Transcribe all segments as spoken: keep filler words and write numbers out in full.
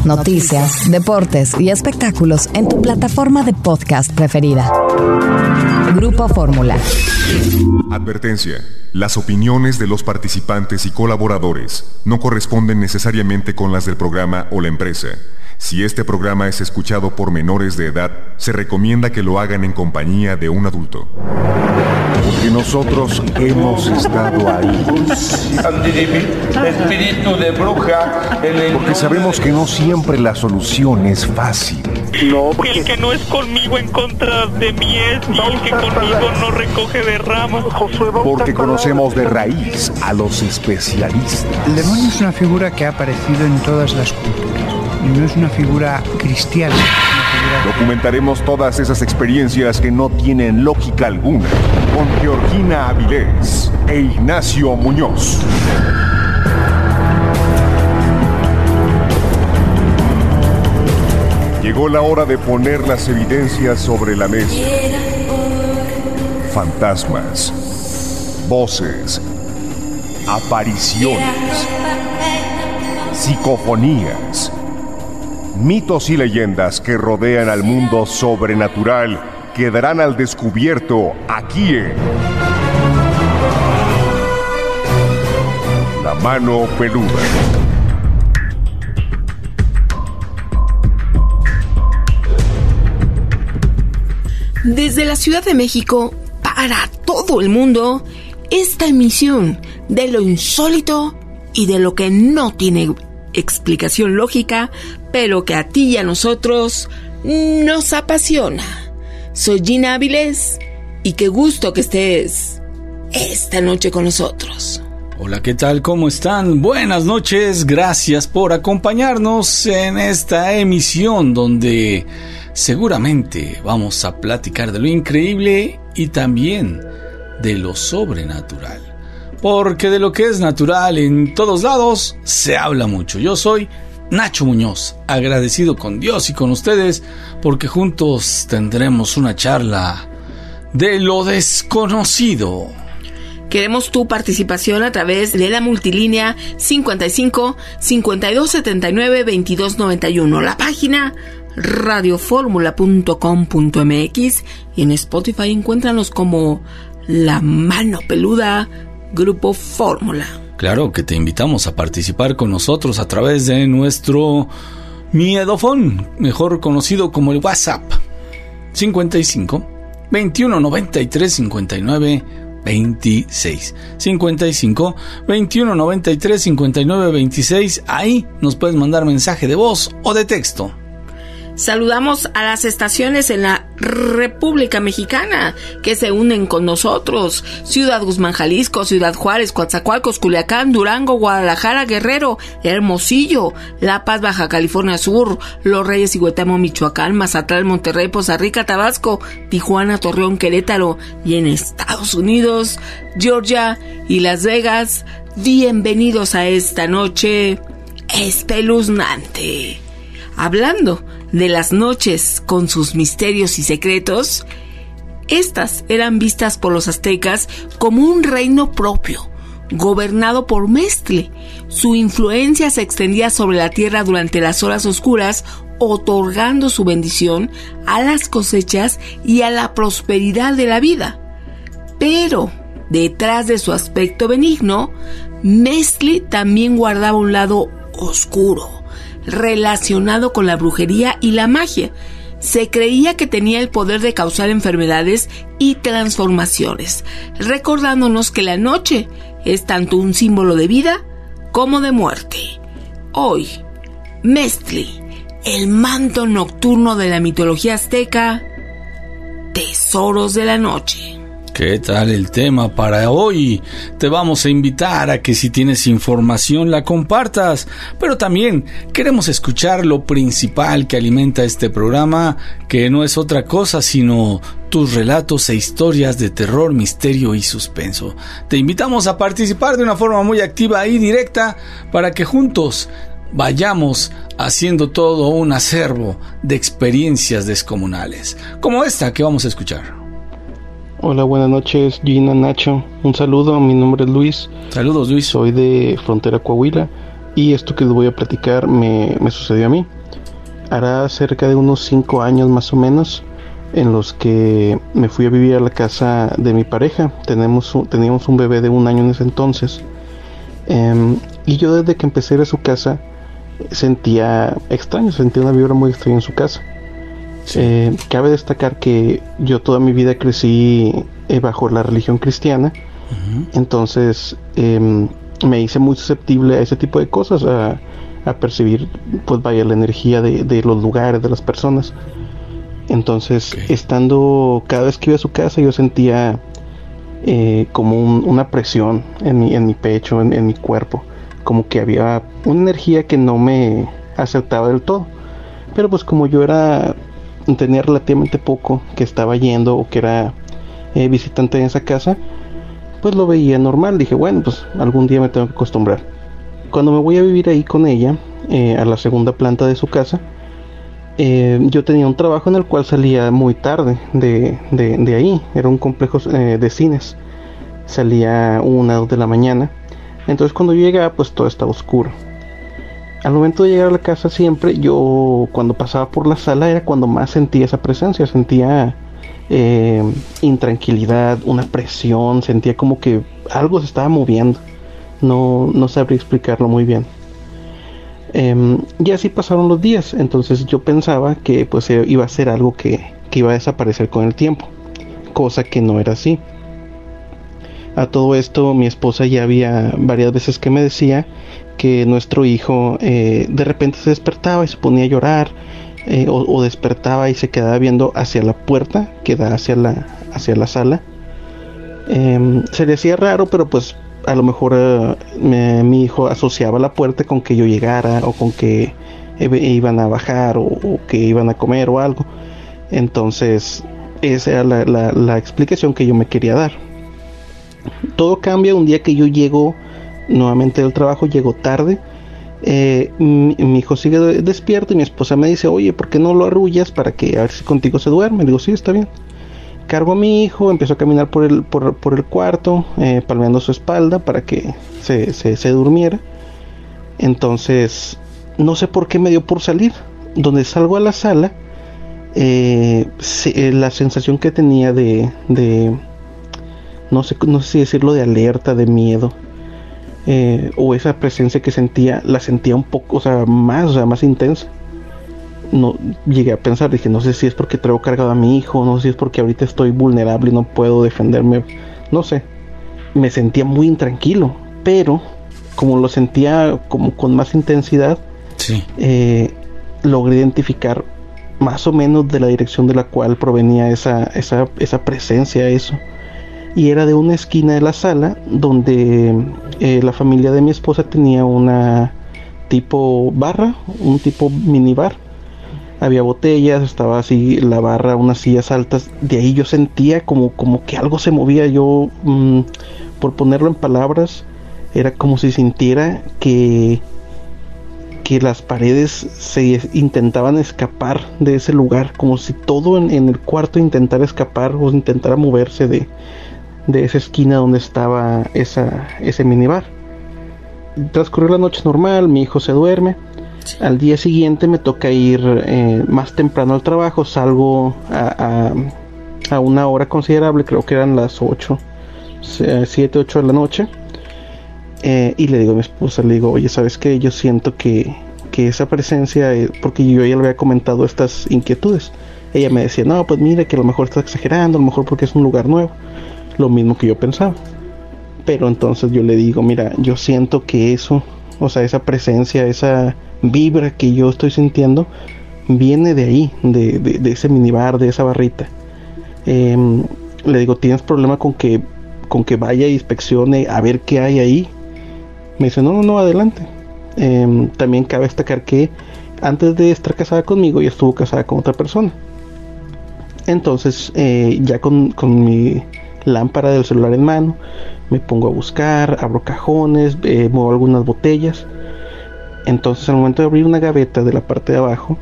noticias, deportes y espectáculos en tu plataforma de podcast preferida. Grupo Fórmula. Advertencia. Las opiniones de los participantes y colaboradores no corresponden necesariamente con las del programa o la empresa. Si este programa es escuchado por menores de edad, se recomienda que lo hagan en compañía de un adulto. Porque nosotros hemos estado ahí. Espíritu de bruja. Porque sabemos que no siempre la solución es fácil. No, porque el que no es conmigo en contra de mí es, y el que conmigo no recoge de ramas. Porque conocemos de raíz a los especialistas. El demonio es una figura que ha aparecido en todas las culturas. Y no es una figura cristiana. Figura... Documentaremos todas esas experiencias que no tienen lógica alguna con Georgina Avilés e Ignacio Muñoz. Llegó la hora de poner las evidencias sobre la mesa. Fantasmas, voces, apariciones, psicofonías, mitos y leyendas que rodean al mundo sobrenatural quedarán al descubierto aquí en La Mano Peluda. Desde la Ciudad de México, para todo el mundo, esta emisión de lo insólito y de lo que no tiene explicación lógica, pero que a ti y a nosotros nos apasiona. Soy Gina Avilés y qué gusto que estés esta noche con nosotros. Hola, ¿qué tal? ¿Cómo están? Buenas noches, gracias por acompañarnos en esta emisión donde seguramente vamos a platicar de lo increíble y también de lo sobrenatural. Porque de lo que es natural en todos lados se habla mucho. Yo soy Nacho Muñoz, agradecido con Dios y con ustedes porque juntos tendremos una charla de lo desconocido. Queremos tu participación a través de la multilínea cincuenta y cinco, cincuenta y dos setenta y nueve, veintidós noventa y uno, la página radio fórmula punto com punto m x y en Spotify encuéntranos como La Mano Peluda Grupo Fórmula. Claro que te invitamos a participar con nosotros a través de nuestro miedofón, mejor conocido como el WhatsApp, cincuenta y cinco, veintiuno noventa y tres, cincuenta y nueve veintiséis, cincuenta y cinco, veintiuno noventa y tres, cincuenta y nueve veintiséis. Ahí nos puedes mandar mensaje de voz o de texto. Saludamos a las estaciones en la República Mexicana que se unen con nosotros: Ciudad Guzmán, Jalisco; Ciudad Juárez, Coatzacoalcos, Culiacán, Durango, Guadalajara, Guerrero, Hermosillo, La Paz, Baja California Sur; Los Reyes y Huetamo, Michoacán; Mazatlán, Monterrey, Poza Rica, Tabasco; Tijuana, Torreón, Querétaro; y en Estados Unidos, Georgia y Las Vegas. Bienvenidos a esta noche espeluznante. Hablando de las noches con sus misterios y secretos, estas eran vistas por los aztecas como un reino propio, gobernado por Mestli. Su influencia se extendía sobre la tierra durante las horas oscuras, otorgando su bendición a las cosechas y a la prosperidad de la vida. Pero, detrás de su aspecto benigno, Mestli también guardaba un lado oscuro, relacionado con la brujería y la magia. Se creía que tenía el poder de causar enfermedades y transformaciones, recordándonos que la noche es tanto un símbolo de vida como de muerte. Hoy, Mestli, el manto nocturno de la mitología azteca, tesoros de la noche. ¿Qué tal el tema para hoy? Te vamos a invitar a que si tienes información la compartas, pero también queremos escuchar lo principal que alimenta este programa, que no es otra cosa sino tus relatos e historias de terror, misterio y suspenso. Te invitamos a participar de una forma muy activa y directa para que juntos vayamos haciendo todo un acervo de experiencias descomunales, como esta que vamos a escuchar. Hola, buenas noches, Gina, Nacho. Un saludo, mi nombre es Luis. Saludos, Luis. Soy de Frontera, Coahuila. y esto que les voy a platicar me, me sucedió a mí. Hará cerca de unos cinco años más o menos en los que me fui a vivir a la casa de mi pareja. Tenemos un, teníamos un bebé de un año en ese entonces. Eh, y yo desde que empecé a ir a su casa sentía extraño, sentía una vibra muy extraña en su casa. Sí. Eh, cabe destacar que yo toda mi vida crecí eh, bajo la religión cristiana. Uh-huh. Entonces eh, me hice muy susceptible a ese tipo de cosas, a, a percibir, pues vaya, la energía de, de los lugares, de las personas. Entonces, okay. estando cada vez que iba a su casa, yo sentía eh, como un, una presión en mi, en mi pecho, en, en mi cuerpo, como que había una energía que no me aceptaba del todo. Pero pues como yo era, tenía relativamente poco que estaba yendo o que era eh, visitante en esa casa, pues lo veía normal. Dije, bueno, pues algún día me tengo que acostumbrar. Cuando me voy a vivir ahí con ella, eh, a la segunda planta de su casa, Eh, yo tenía un trabajo en el cual salía muy tarde de, de, de ahí. Era un complejo eh, de cines. Salía una, dos de la mañana. Entonces cuando yo llegaba, pues todo estaba oscuro. Al momento de llegar a la casa siempre, yo cuando pasaba por la sala era cuando más sentía esa presencia. Sentía eh, intranquilidad, una presión. Sentía como que algo se estaba moviendo. No, no sabría explicarlo muy bien. Um, y así pasaron los días. Entonces yo pensaba que pues iba a ser algo que, que iba a desaparecer con el tiempo, cosa que no era así. A todo esto mi esposa ya había varias veces que me decía que nuestro hijo eh, de repente se despertaba y se ponía a llorar, eh, o, o despertaba y se quedaba viendo hacia la puerta que da hacia la, hacia la sala. Um, se le hacía raro, pero pues a lo mejor uh, me, mi hijo asociaba la puerta con que yo llegara, o con que e- iban a bajar, o, o que iban a comer o algo. Entonces esa era la, la, la explicación que yo me quería dar. Todo cambia un día que yo llego nuevamente del trabajo, llego tarde. eh, mi, mi hijo sigue de- despierto y mi esposa me dice, oye, ¿por qué no lo arrullas para que a ver si contigo se duerme? Le digo, sí, está bien. Cargo a mi hijo, empiezo a caminar por el, por, por el cuarto, eh, palmeando su espalda para que se, se, se durmiera. Entonces, no sé por qué me dio por salir. Donde salgo a la sala, eh, se, eh, la sensación que tenía de, de no sé, no sé si decirlo, de alerta, de miedo, eh, o esa presencia que sentía, la sentía un poco, o sea, más, o sea, más intensa. No llegué a pensar, dije, no sé si es porque traigo cargado a mi hijo, no sé si es porque ahorita estoy vulnerable y no puedo defenderme, no sé. Me sentía muy intranquilo, pero como lo sentía como con más intensidad, sí. eh, logré identificar más o menos de la dirección de la cual provenía esa, esa, esa presencia, eso. Y era de una esquina de la sala donde eh, la familia de mi esposa tenía una tipo barra, un tipo minibar. Había botellas, estaba así la barra, unas sillas altas. De ahí yo sentía como, como que algo se movía. Yo, mmm, por ponerlo en palabras, era como si sintiera que, que las paredes se intentaban escapar de ese lugar, como si todo en, en el cuarto intentara escapar o intentara moverse de, de esa esquina donde estaba esa, ese minibar. Transcurrió la noche normal, mi hijo se duerme. Sí. Al día siguiente me toca ir eh, más temprano al trabajo. Salgo a, a, a una hora considerable, creo que eran las ocho, siete, ocho de la noche. Eh, y le digo a mi esposa, le digo, oye, ¿sabes qué? Yo siento que, que esa presencia, eh, porque yo ya le había comentado estas inquietudes. Ella me decía, no, pues mira, que a lo mejor está exagerando, a lo mejor porque es un lugar nuevo. Lo mismo que yo pensaba. Pero entonces yo le digo, mira, yo siento que eso, o sea, esa presencia, esa vibra que yo estoy sintiendo viene de ahí, de, de, de ese minibar, de esa barrita. Eh, le digo, ¿tienes problema con que con que vaya y inspeccione a ver qué hay ahí? Me dice, no, no, no, adelante. Eh, también cabe destacar que antes de estar casada conmigo, ella estuvo casada con otra persona. Entonces, eh, ya con, con mi lámpara del celular en mano, me pongo a buscar, abro cajones, eh, muevo algunas botellas. Entonces al momento de abrir una gaveta de la parte de abajo,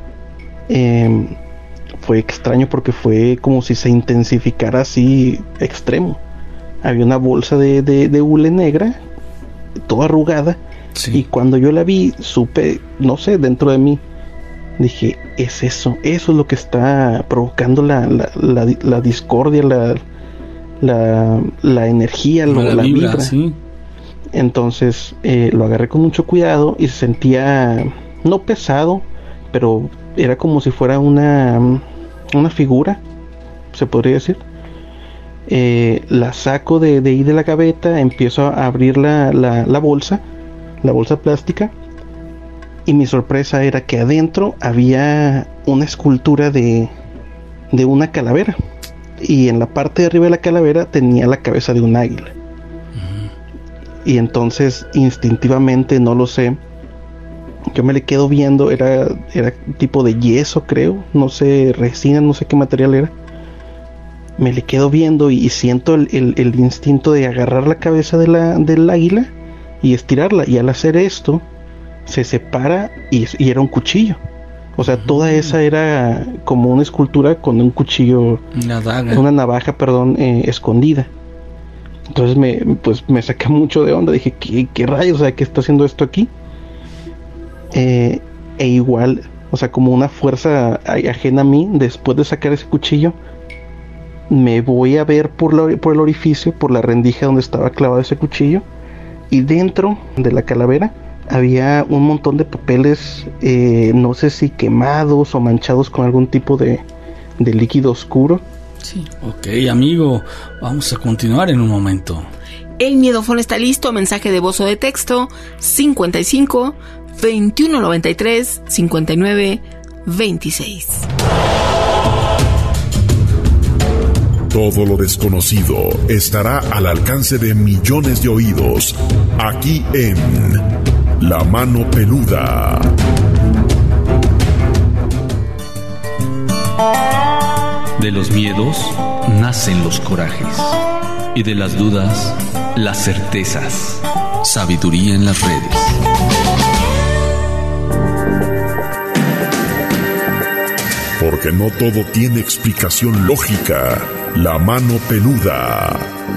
eh, fue extraño porque fue como si se intensificara así extremo. Había una bolsa de, de, de hule negra, toda arrugada, Sí. Y cuando yo la vi, supe, no sé, dentro de mí, dije, es eso, eso es lo que está provocando la, la, la, la discordia, la, la, la energía, lo, la, la vibra. vibra. ¿Sí? Entonces eh, lo agarré con mucho cuidado y se sentía, no pesado, pero era como si fuera una, una figura, se podría decir. Eh, la saco de, de ahí de la gaveta, empiezo a abrir la, la, la bolsa, la bolsa plástica, y mi sorpresa era que adentro había una escultura de, de una calavera, y en la parte de arriba de la calavera tenía la cabeza de un águila. Uh-huh. Y entonces instintivamente, no lo sé, yo me le quedo viendo, era, era tipo de yeso, creo, no sé, resina, no sé qué material era. Me le quedo viendo y, y siento el, el, el instinto de agarrar la cabeza de la, del águila y estirarla, y al hacer esto se separa y, y era un cuchillo. O sea, uh-huh. toda esa era como una escultura con un cuchillo, una daga, una navaja, perdón, eh, escondida. Entonces me, pues me saqué mucho de onda, dije, ¿qué, qué rayos? O sea, ¿qué está haciendo esto aquí? Eh, e igual, o sea, como una fuerza ajena a mí, después de sacar ese cuchillo, me voy a ver por, la, por el orificio, por la rendija donde estaba clavado ese cuchillo, y dentro de la calavera había un montón de papeles, eh, no sé si quemados o manchados con algún tipo de, de líquido oscuro. Sí. Ok, amigo, vamos a continuar en un momento. El miedófono está listo. Mensaje de voz o de texto cincuenta y cinco, veintiuno noventa y tres, cincuenta y nueve, veintiséis. Todo lo desconocido estará al alcance de millones de oídos, aquí en La Mano Peluda. De los miedos nacen los corajes, y de las dudas, las certezas. Sabiduría en las redes. Porque no todo tiene explicación lógica. La Mano Peluda.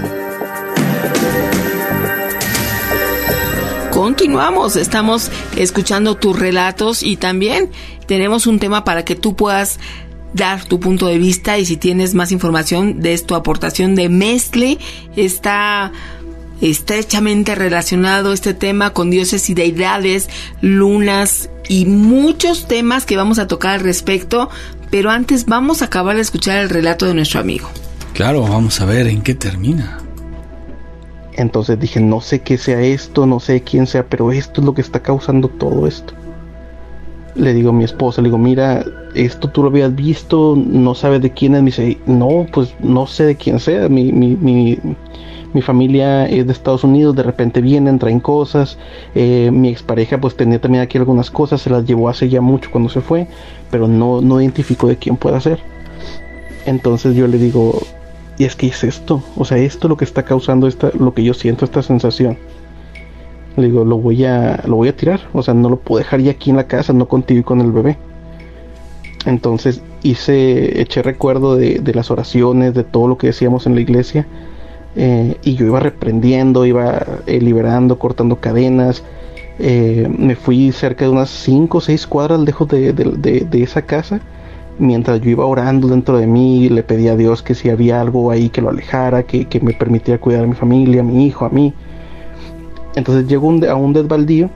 Continuamos, estamos escuchando tus relatos y también tenemos un tema para que tú puedas dar tu punto de vista, y si tienes más información de tu aportación de Mestle, está estrechamente relacionado este tema con dioses y deidades, lunas y muchos temas que vamos a tocar al respecto, pero antes vamos a acabar de escuchar el relato de nuestro amigo. Claro, vamos a ver en qué termina. Entonces dije, no sé qué sea esto, no sé quién sea, pero esto es lo que está causando todo esto. Le digo a mi esposa, le digo, mira, esto tú lo habías visto, no sabes de quién es. Me dice, no, pues no sé de quién sea, mi, mi, mi, mi familia es de Estados Unidos, de repente vienen, traen cosas, eh, mi expareja pues tenía también aquí algunas cosas, se las llevó hace ya mucho cuando se fue, pero no, no identificó de quién pueda ser. Entonces yo le digo, y es que es esto, o sea, esto es lo que está causando esta, lo que yo siento, esta sensación. Le digo, lo voy a, lo voy a tirar, o sea, no lo puedo dejar ya aquí en la casa, no contigo y con el bebé. Entonces hice, eché recuerdo de, de las oraciones, de todo lo que decíamos en la iglesia, eh, y yo iba reprendiendo, iba eh, liberando, cortando cadenas. Eh, me fui cerca de unas cinco o seis cuadras lejos de, de, de, de esa casa, mientras yo iba orando dentro de mí, le pedía a Dios que si había algo ahí que lo alejara, que, que me permitiera cuidar a mi familia, a mi hijo, a mí. Entonces llego un, a un desbaldío,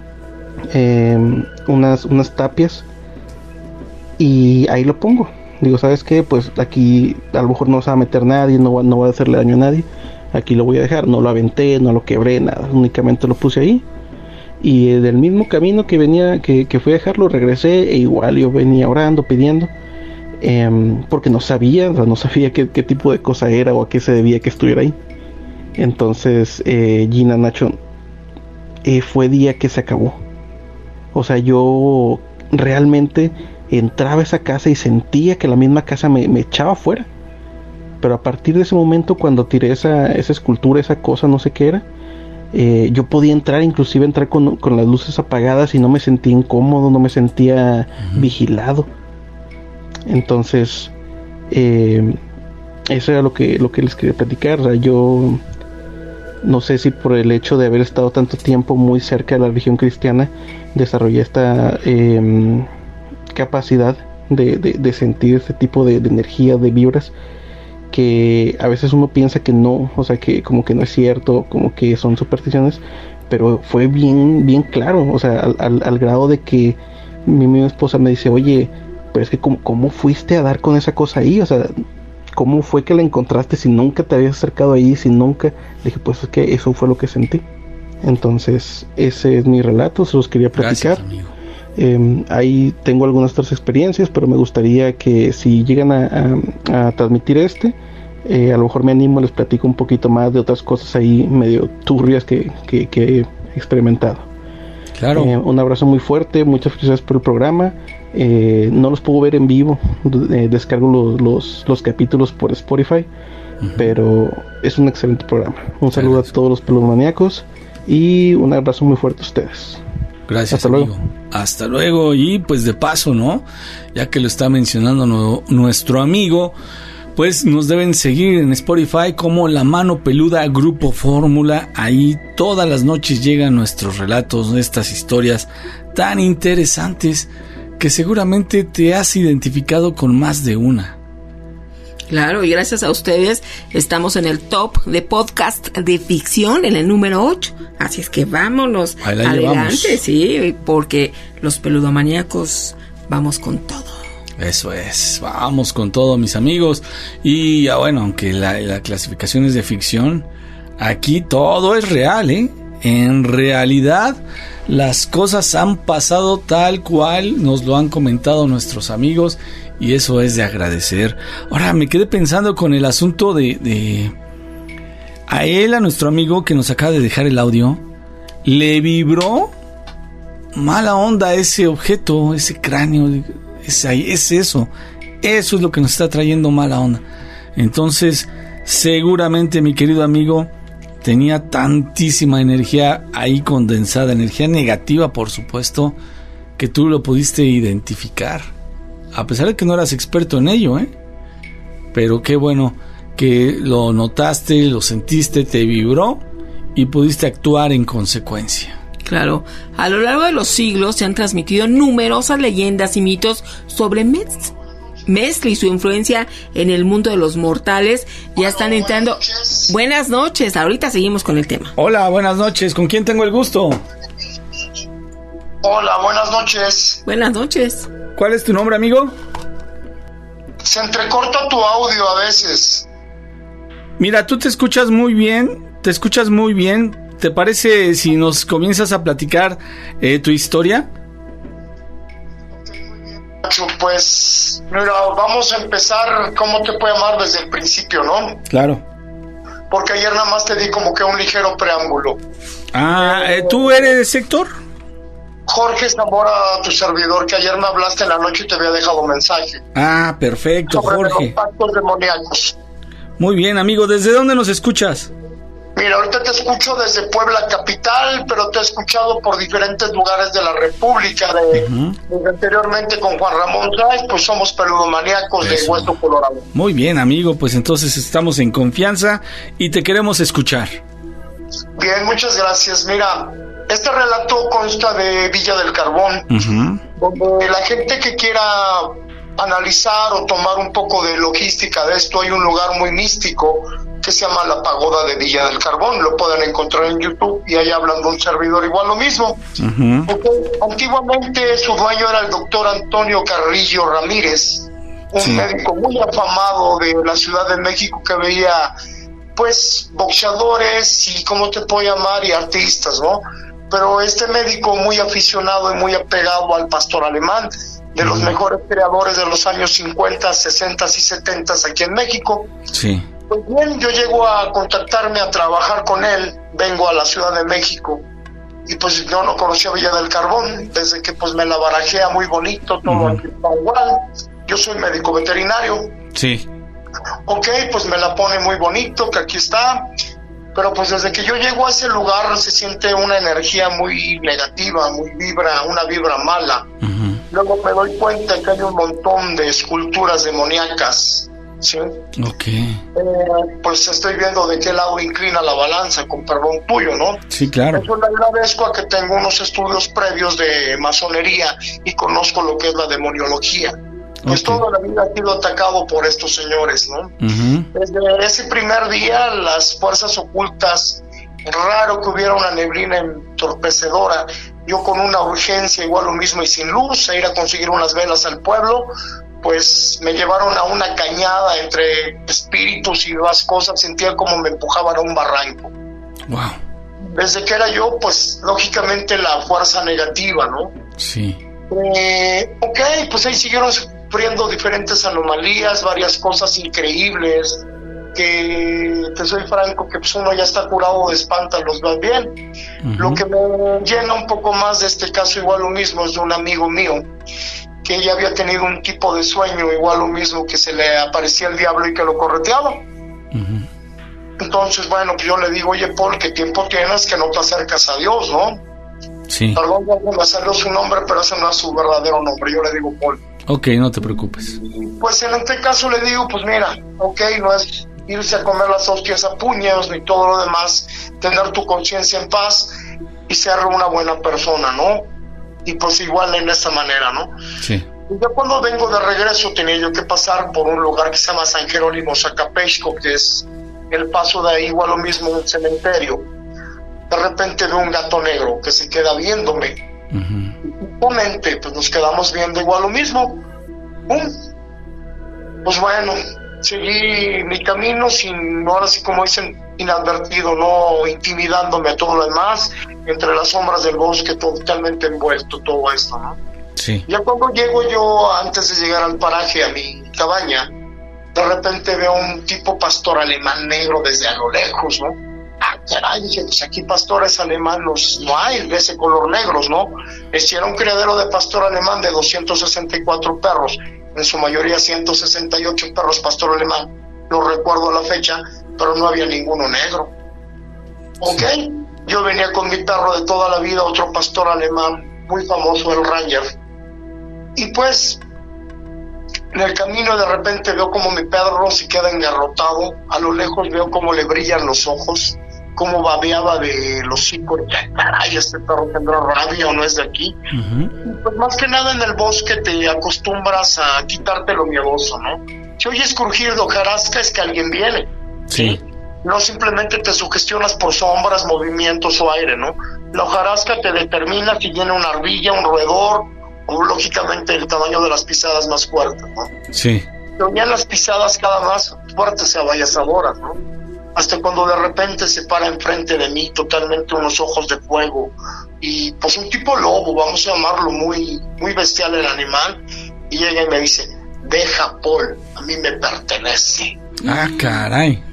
eh, unas, unas tapias, y ahí lo pongo. Digo, ¿sabes qué? Pues aquí a lo mejor no se va a meter nadie, no va, no va a hacerle daño a nadie. Aquí lo voy a dejar, no lo aventé, no lo quebré, nada, únicamente lo puse ahí. Y eh, del mismo camino que venía, que, que fui a dejarlo, regresé, e igual yo venía orando, pidiendo, eh, porque no sabía, o sea, no sabía qué, qué tipo de cosa era o a qué se debía que estuviera ahí. Entonces, eh, Gina, Nacho, eh, fue día que se acabó. O sea, yo realmente entraba a esa casa y sentía que la misma casa me, me echaba afuera. Pero a partir de ese momento, cuando tiré esa, esa escultura, esa cosa, no sé qué era, eh, yo podía entrar, inclusive entrar con, con las luces apagadas, y no me sentía incómodo, no me sentía uh-huh. vigilado. Entonces, eh, eso era lo que, lo que les quería platicar. O sea, yo no sé si por el hecho de haber estado tanto tiempo muy cerca de la religión cristiana, desarrollé esta eh, capacidad de, de, de sentir este tipo de, de energía, de vibras, que a veces uno piensa que no, o sea, que como que no es cierto, como que son supersticiones, pero fue bien, bien claro, o sea, al, al, al grado de que mi, mi esposa me dice, oye, pero es que ¿cómo, cómo fuiste a dar con esa cosa ahí? O sea, ¿cómo fue que la encontraste si nunca te habías acercado ahí, si nunca? Le dije, pues es que eso fue lo que sentí. Entonces, ese es mi relato, se los quería platicar. Gracias, amigo. Eh, ahí tengo algunas otras experiencias, pero me gustaría que si llegan a, a, a transmitir este, eh, a lo mejor me animo, les platico un poquito más de otras cosas ahí medio turbias que, que, que he experimentado. Claro. Eh, un abrazo muy fuerte, muchas felicidades por el programa. Eh, no los puedo ver en vivo, eh, descargo los, los, los capítulos por Spotify, uh-huh. pero es un excelente programa. Un saludo Gracias. a todos los peludomaníacos y un abrazo muy fuerte a ustedes. Gracias, Hasta amigo. luego. Hasta luego. Y pues de paso, ¿no? Ya que lo está mencionando no, nuestro amigo, pues nos deben seguir en Spotify como La Mano Peluda Grupo Fórmula. Ahí todas las noches llegan nuestros relatos, estas historias tan interesantes que seguramente te has identificado con más de una. Claro, y gracias a ustedes estamos en el top de podcast de ficción, en el número ocho. Así es que vámonos adelante, llevamos. Sí, porque los peludomaníacos vamos con todo. Eso es, vamos con todo, mis amigos. Y ya bueno, aunque la, la clasificación es de ficción, aquí todo es real, ¿eh? En realidad, las cosas han pasado tal cual nos lo han comentado nuestros amigos, y eso es de agradecer. Ahora me quedé pensando con el asunto de, de a él, a nuestro amigo que nos acaba de dejar el audio, le vibró mala onda ese objeto, ese cráneo, es, es eso, eso es lo que nos está trayendo mala onda. Entonces, seguramente, mi querido amigo, tenía tantísima energía ahí condensada, energía negativa, por supuesto, que tú lo pudiste identificar, a pesar de que no eras experto en ello, ¿eh? Pero qué bueno que lo notaste, lo sentiste, te vibró y pudiste actuar en consecuencia. Claro, a lo largo de los siglos se han transmitido numerosas leyendas y mitos sobre Mez- Mezcla y su influencia en el mundo de los mortales. Ya están entrando. Buenas noches, ahorita seguimos con el tema. Hola, buenas noches, ¿con quién tengo el gusto? Hola, buenas noches. Buenas noches. ¿Cuál es tu nombre, amigo? Se entrecorta tu audio a veces. Mira, tú te escuchas muy bien, te escuchas muy bien. ¿Te parece si nos comienzas a platicar eh, tu historia? Pues, mira, vamos a empezar, ¿cómo te puedo llamar? Desde el principio, ¿no? Claro. Porque ayer nada más te di como que un ligero preámbulo. Ah, eh, ¿tú eres Héctor? Jorge Zamora, tu servidor, que ayer me hablaste en la noche y te había dejado mensaje. Ah, perfecto, sobre Jorge. Los pactos demoníacos. Muy bien, amigo, ¿desde dónde nos escuchas? Mira, ahorita te escucho desde Puebla capital, pero te he escuchado por diferentes lugares de la República. De, uh-huh. Anteriormente con Juan Ramón Sáenz, pues somos peludomaníacos de Hueso Colorado. Muy bien, amigo, pues entonces estamos en confianza y te queremos escuchar. Bien, muchas gracias. Mira, este relato consta de Villa del Carbón, uh-huh. donde la gente que quiera analizar o tomar un poco de logística de esto, hay un lugar muy místico que se llama la Pagoda de Villa del Carbón. Lo pueden encontrar en YouTube y ahí hablan de un servidor igual lo mismo. Uh-huh. Porque antiguamente su dueño era el doctor Antonio Carrillo Ramírez, un sí. médico muy afamado de la Ciudad de México que veía pues boxeadores y cómo te puedo llamar y artistas, ¿no? Pero este médico muy aficionado y muy apegado al pastor alemán, de los uh-huh. mejores creadores de los años cincuenta, sesenta y setenta aquí en México. Sí. Pues bien, yo llego a contactarme a trabajar con él, vengo a la Ciudad de México y pues yo no conocía Villa del Carbón, desde que pues me la barajea muy bonito, todo uh-huh. aquí está igual. Yo soy médico veterinario. Sí. Ok, pues me la pone muy bonito, que aquí está, pero pues desde que yo llego a ese lugar se siente una energía muy negativa, muy vibra, una vibra mala. Uh-huh. Luego me doy cuenta que hay un montón de esculturas demoníacas ¿sí? Ok. Eh, pues estoy viendo de qué lado inclina la balanza, con perdón tuyo, ¿no? Sí, claro. Eso le agradezco a que tengo unos estudios previos de masonería y conozco lo que es la demoniología. Pues okay. Toda la vida ha sido atacado por estos señores, ¿no? Uh-huh. Desde ese primer día, las fuerzas ocultas, raro que hubiera una neblina entorpecedora, yo con una urgencia, igual lo mismo y sin luz, a ir a conseguir unas velas al pueblo, pues me llevaron a una cañada entre espíritus y demás cosas, sentía como me empujaban a un barranco. Wow. Desde que era yo, pues lógicamente la fuerza negativa, ¿no? Sí. Eh, ok, pues ahí siguieron sufriendo diferentes anomalías, varias cosas increíbles, que te soy franco, que pues uno ya está curado de espantos, los va bien. Uh-huh. Lo que me llena un poco más de este caso, igual lo mismo, es de un amigo mío, que ella había tenido un tipo de sueño, igual lo mismo, que se le aparecía el diablo y que lo correteaba. Uh-huh. Entonces, bueno, pues yo le digo, oye, Paul, ¿qué tiempo tienes que no te acercas a Dios, no? Sí. Perdón, me salió su nombre, pero ese no es su verdadero nombre, yo le digo Paul. Ok, no te preocupes. Pues en este caso le digo, pues mira, ok, no es irse a comer las hostias a puños ni todo lo demás, tener tu conciencia en paz y ser una buena persona, ¿no? Y pues igual en esta manera, ¿no? Sí. Yo cuando vengo de regreso tenía yo que pasar por un lugar que se llama San Jerónimo Zacapexco, que es el paso de ahí, igual lo mismo, un cementerio. De repente veo un gato negro que se queda viéndome. Uh-huh. Y simplemente, pues nos quedamos viendo igual lo mismo. ¡Pum! Pues bueno, seguí mi camino sin, ahora sí como dicen, inadvertido, no intimidándome a todo lo demás, entre las sombras del bosque, totalmente envuelto todo esto, ¿no? Sí. Ya cuando llego yo, antes de llegar al paraje, a mi cabaña, de repente veo un tipo pastor alemán negro desde a lo lejos, ¿no? Ah, caray, dije, pues aquí pastores alemanes no hay de ese color negros, ¿no? Este era un criadero de pastor alemán de doscientos sesenta y cuatro perros, en su mayoría ciento sesenta y ocho perros pastor alemán, no recuerdo la fecha, pero no había ninguno negro. Ok, sí. Yo venía con mi perro de toda la vida, otro pastor alemán, muy famoso, el Ranger, y pues en el camino de repente veo como mi perro se queda engarrotado, a lo lejos veo como le brillan los ojos, como babeaba de los hocico, caray, este perro tendrá rabia o no es de aquí. Uh-huh. Pues más que nada en el bosque te acostumbras a quitarte lo miedoso, ¿no? Si oyes crujir de hojarasca es que alguien viene. Sí. No simplemente te sugestionas por sombras, movimientos o aire, ¿no? La hojarasca te determina si viene una ardilla, un roedor, o lógicamente el tamaño de las pisadas más fuertes, ¿no? Sí. Pero ya las pisadas cada más fuertes se avallazadoras, ¿no? Hasta cuando de repente se para enfrente de mí totalmente unos ojos de fuego y pues un tipo lobo, vamos a llamarlo, muy, muy bestial el animal, y llega y me dice, deja Paul, a mí me pertenece. Ah, caray.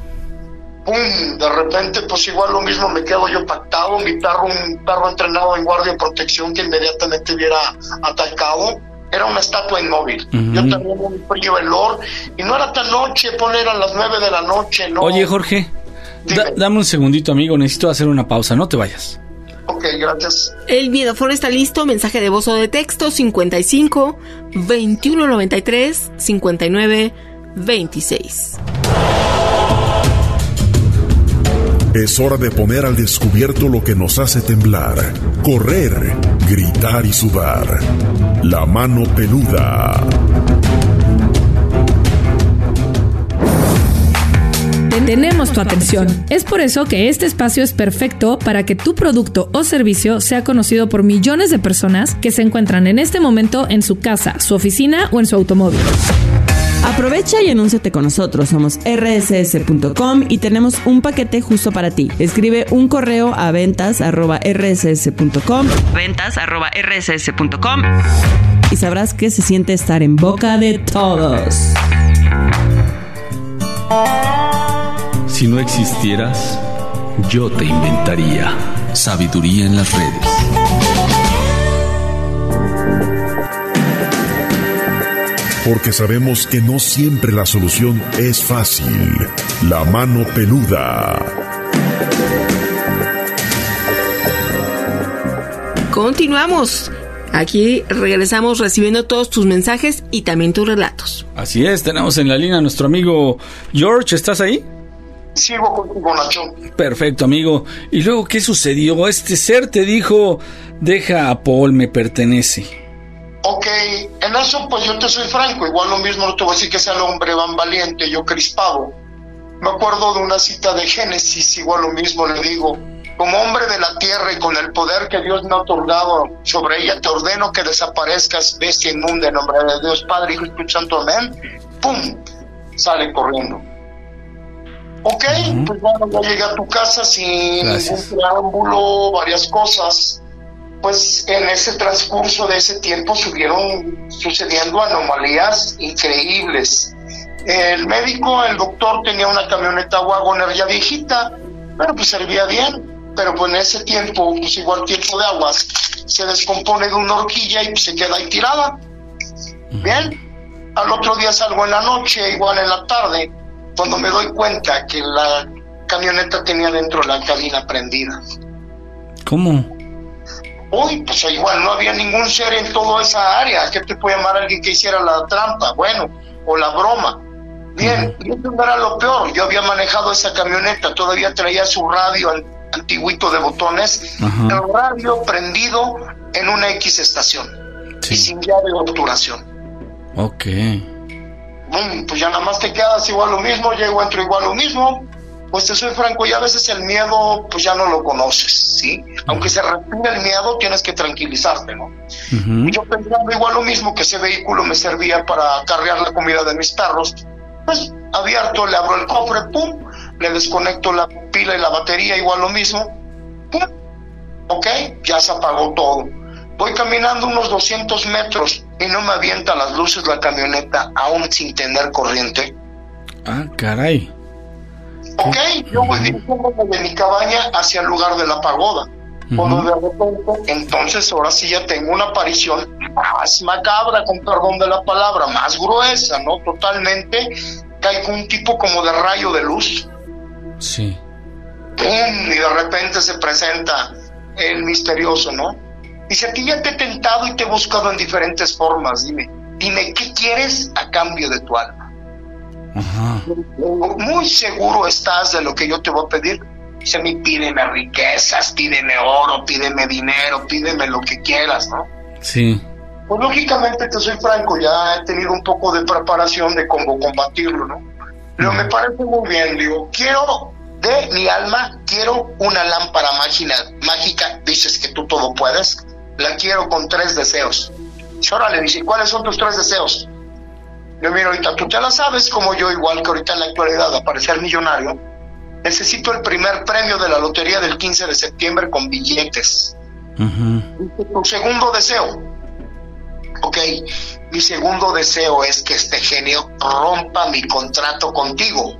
Pum, de repente pues igual lo mismo, me quedo yo pactado, mi perro, un perro entrenado en guardia y protección que inmediatamente hubiera atacado, era una estatua inmóvil. Uh-huh. Yo también un frío helor, y no era tan noche, pon eran las nueve de la noche, ¿no? Oye, Jorge, da, dame un segundito, amigo, necesito hacer una pausa, no te vayas. Ok, gracias. El Miedofón está listo, mensaje de voz o de texto cincuenta y cinco, veintiuno noventa y tres, cincuenta y nueve, veintiséis. Es hora de poner al descubierto lo que nos hace temblar, correr, gritar y sudar. La mano peluda. Tenemos tu atención. Es por eso que este espacio es perfecto para que tu producto o servicio sea conocido por millones de personas que se encuentran en este momento en su casa, su oficina o en su automóvil. Aprovecha y anúnciate con nosotros. Somos erre ese ese punto com y tenemos un paquete justo para ti. Escribe un correo a ventas arroba erre ese ese punto com ventas arroba erre ese ese punto com y sabrás qué se siente estar en boca de todos. Si no existieras, yo te inventaría. Sabiduría en las redes. Porque sabemos que no siempre la solución es fácil. La mano peluda. Continuamos. Aquí regresamos recibiendo todos tus mensajes y también tus relatos. Así es, tenemos en la línea a nuestro amigo George, ¿estás ahí? Sigo contigo, Nacho. Perfecto, amigo. ¿Y luego qué sucedió? Este ser te dijo, deja a Paul, me pertenece. Ok, en eso pues yo te soy franco, igual lo mismo no te voy a decir que sea el hombre van valiente, yo crispado. Me acuerdo de una cita de Génesis, igual lo mismo le digo, como hombre de la tierra y con el poder que Dios me ha otorgado sobre ella, te ordeno que desaparezcas, bestia inmunda, en nombre de Dios Padre, Hijo y Espíritu Santo, amén. ¡Pum! Sale corriendo. Ok, uh-huh. Pues bueno, ya llegué a tu casa sin Gracias. ningún preámbulo, varias cosas. Pues en ese transcurso de ese tiempo estuvieron sucediendo anomalías increíbles. El médico, el doctor, tenía una camioneta Wagoner ya viejita, pero pues servía bien. Pero pues en ese tiempo, pues igual tiempo de aguas, se descompone de una horquilla y pues se queda ahí tirada. Bien, al otro día salgo en la noche, igual en la tarde, cuando me doy cuenta que la camioneta tenía dentro la cabina prendida. ¿Cómo? Uy, pues igual no había ningún ser en toda esa área. ¿Qué te puede llamar alguien que hiciera la trampa? Bueno, o la broma. Bien, y eso no era lo peor. Yo había manejado esa camioneta, todavía traía su radio antiguito de botones, uh-huh. el radio prendido en una X estación, sí. y sin llave de obturación. Ok. Bueno, pues ya nada más te quedas igual lo mismo, llego, entro igual lo mismo. Pues te soy franco, y a veces el miedo, pues ya no lo conoces, ¿sí? Uh-huh. Aunque se respire el miedo, tienes que tranquilizarte, ¿no? Uh-huh. Y yo pensando igual lo mismo, que ese vehículo me servía para cargar la comida de mis perros, pues abierto, le abro el cofre, pum, le desconecto la pila y la batería, igual lo mismo, pum, ok, ya se apagó todo. Voy caminando unos doscientos metros y no me avienta las luces la camioneta, aún sin tener corriente. Ah, caray. Ok, yo voy dirigiéndome de mi cabaña hacia el lugar de la pagoda. Uh-huh. Cuando de repente, entonces ahora sí ya tengo una aparición más macabra, con perdón de la palabra, más gruesa, ¿no? Totalmente, cae con un tipo como de rayo de luz. Sí. ¡Pum! Y de repente se presenta el misterioso, ¿no? Dice, a ti ya te he tentado y te he buscado en diferentes formas, dime, dime, ¿qué quieres a cambio de tu alma? Uh-huh. Muy seguro estás de lo que yo te voy a pedir. Dice a mí, pídeme riquezas, pídeme oro, pídeme dinero, pídeme lo que quieras, ¿no? Sí. Pues lógicamente te soy franco, ya he tenido un poco de preparación de cómo combatirlo, ¿no? Pero uh-huh. me parece muy bien, digo, quiero de mi alma, quiero una lámpara mágica, mágica, dices que tú todo puedes, la quiero con tres deseos. Y ahora le dice, ¿cuáles son tus tres deseos? Yo miro, ahorita tú te la sabes, como yo, igual que ahorita en la actualidad, aparecer millonario. Necesito el primer premio de la lotería del quince de septiembre con billetes. Uh-huh. Tu segundo deseo. Ok, mi segundo deseo es que este genio rompa mi contrato contigo.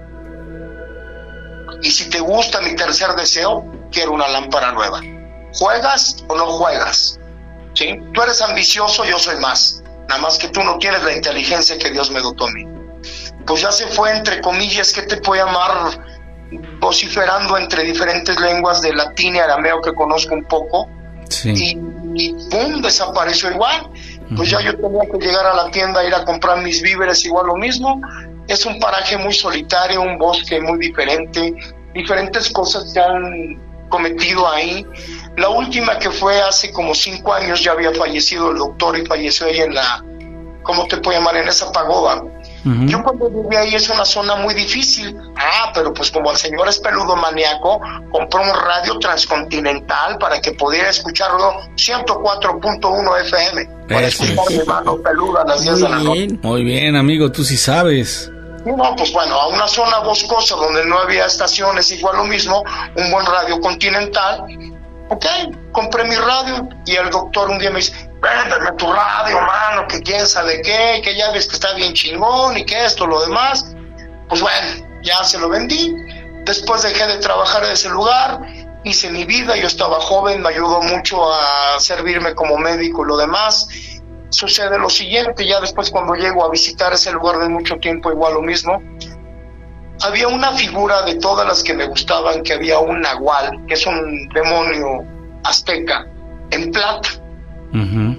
Y si te gusta mi tercer deseo, quiero una lámpara nueva. ¿Juegas o no juegas? ¿Sí? Tú eres ambicioso, yo soy más. Nada más que tú no tienes la inteligencia que Dios me dotó a mí. Pues ya se fue, entre comillas, ¿qué te puedo llamar? Vociferando entre diferentes lenguas de latín y arameo que conozco un poco. Sí. Y, y pum, desapareció igual. Pues uh-huh. ya yo tenía que llegar a la tienda a ir a comprar mis víveres, igual lo mismo. Es un paraje muy solitario, un bosque muy diferente, diferentes cosas se han cometido ahí. La última, que fue hace como cinco años, ya había fallecido el doctor y falleció ella en la, ¿cómo te puedo llamar? En esa pagoda. Uh-huh. Yo cuando viví ahí es una zona muy difícil. Ah, pero pues como el señor es peludo maníaco, compró un radio transcontinental para que pudiera escucharlo ciento cuatro punto uno F M. Para Eso. escuchar mi mano peluda a las diez de la noche. Muy bien, amigo, tú sí sabes. No, pues bueno, a una zona boscosa donde no había estaciones, igual lo mismo, un buen radio continental. Ok, compré mi radio y el doctor un día me dice, véndeme tu radio, mano, que quién sabe qué, que ya ves que está bien chingón y que esto, lo demás. Pues bueno, ya se lo vendí. Después dejé de trabajar en ese lugar, hice mi vida, yo estaba joven, me ayudó mucho a servirme como médico y lo demás. Sucede lo siguiente, ya después cuando llego a visitar ese lugar de mucho tiempo, igual lo mismo, había una figura de todas las que me gustaban, que había un nahual, que es un demonio azteca, en plata. Uh-huh.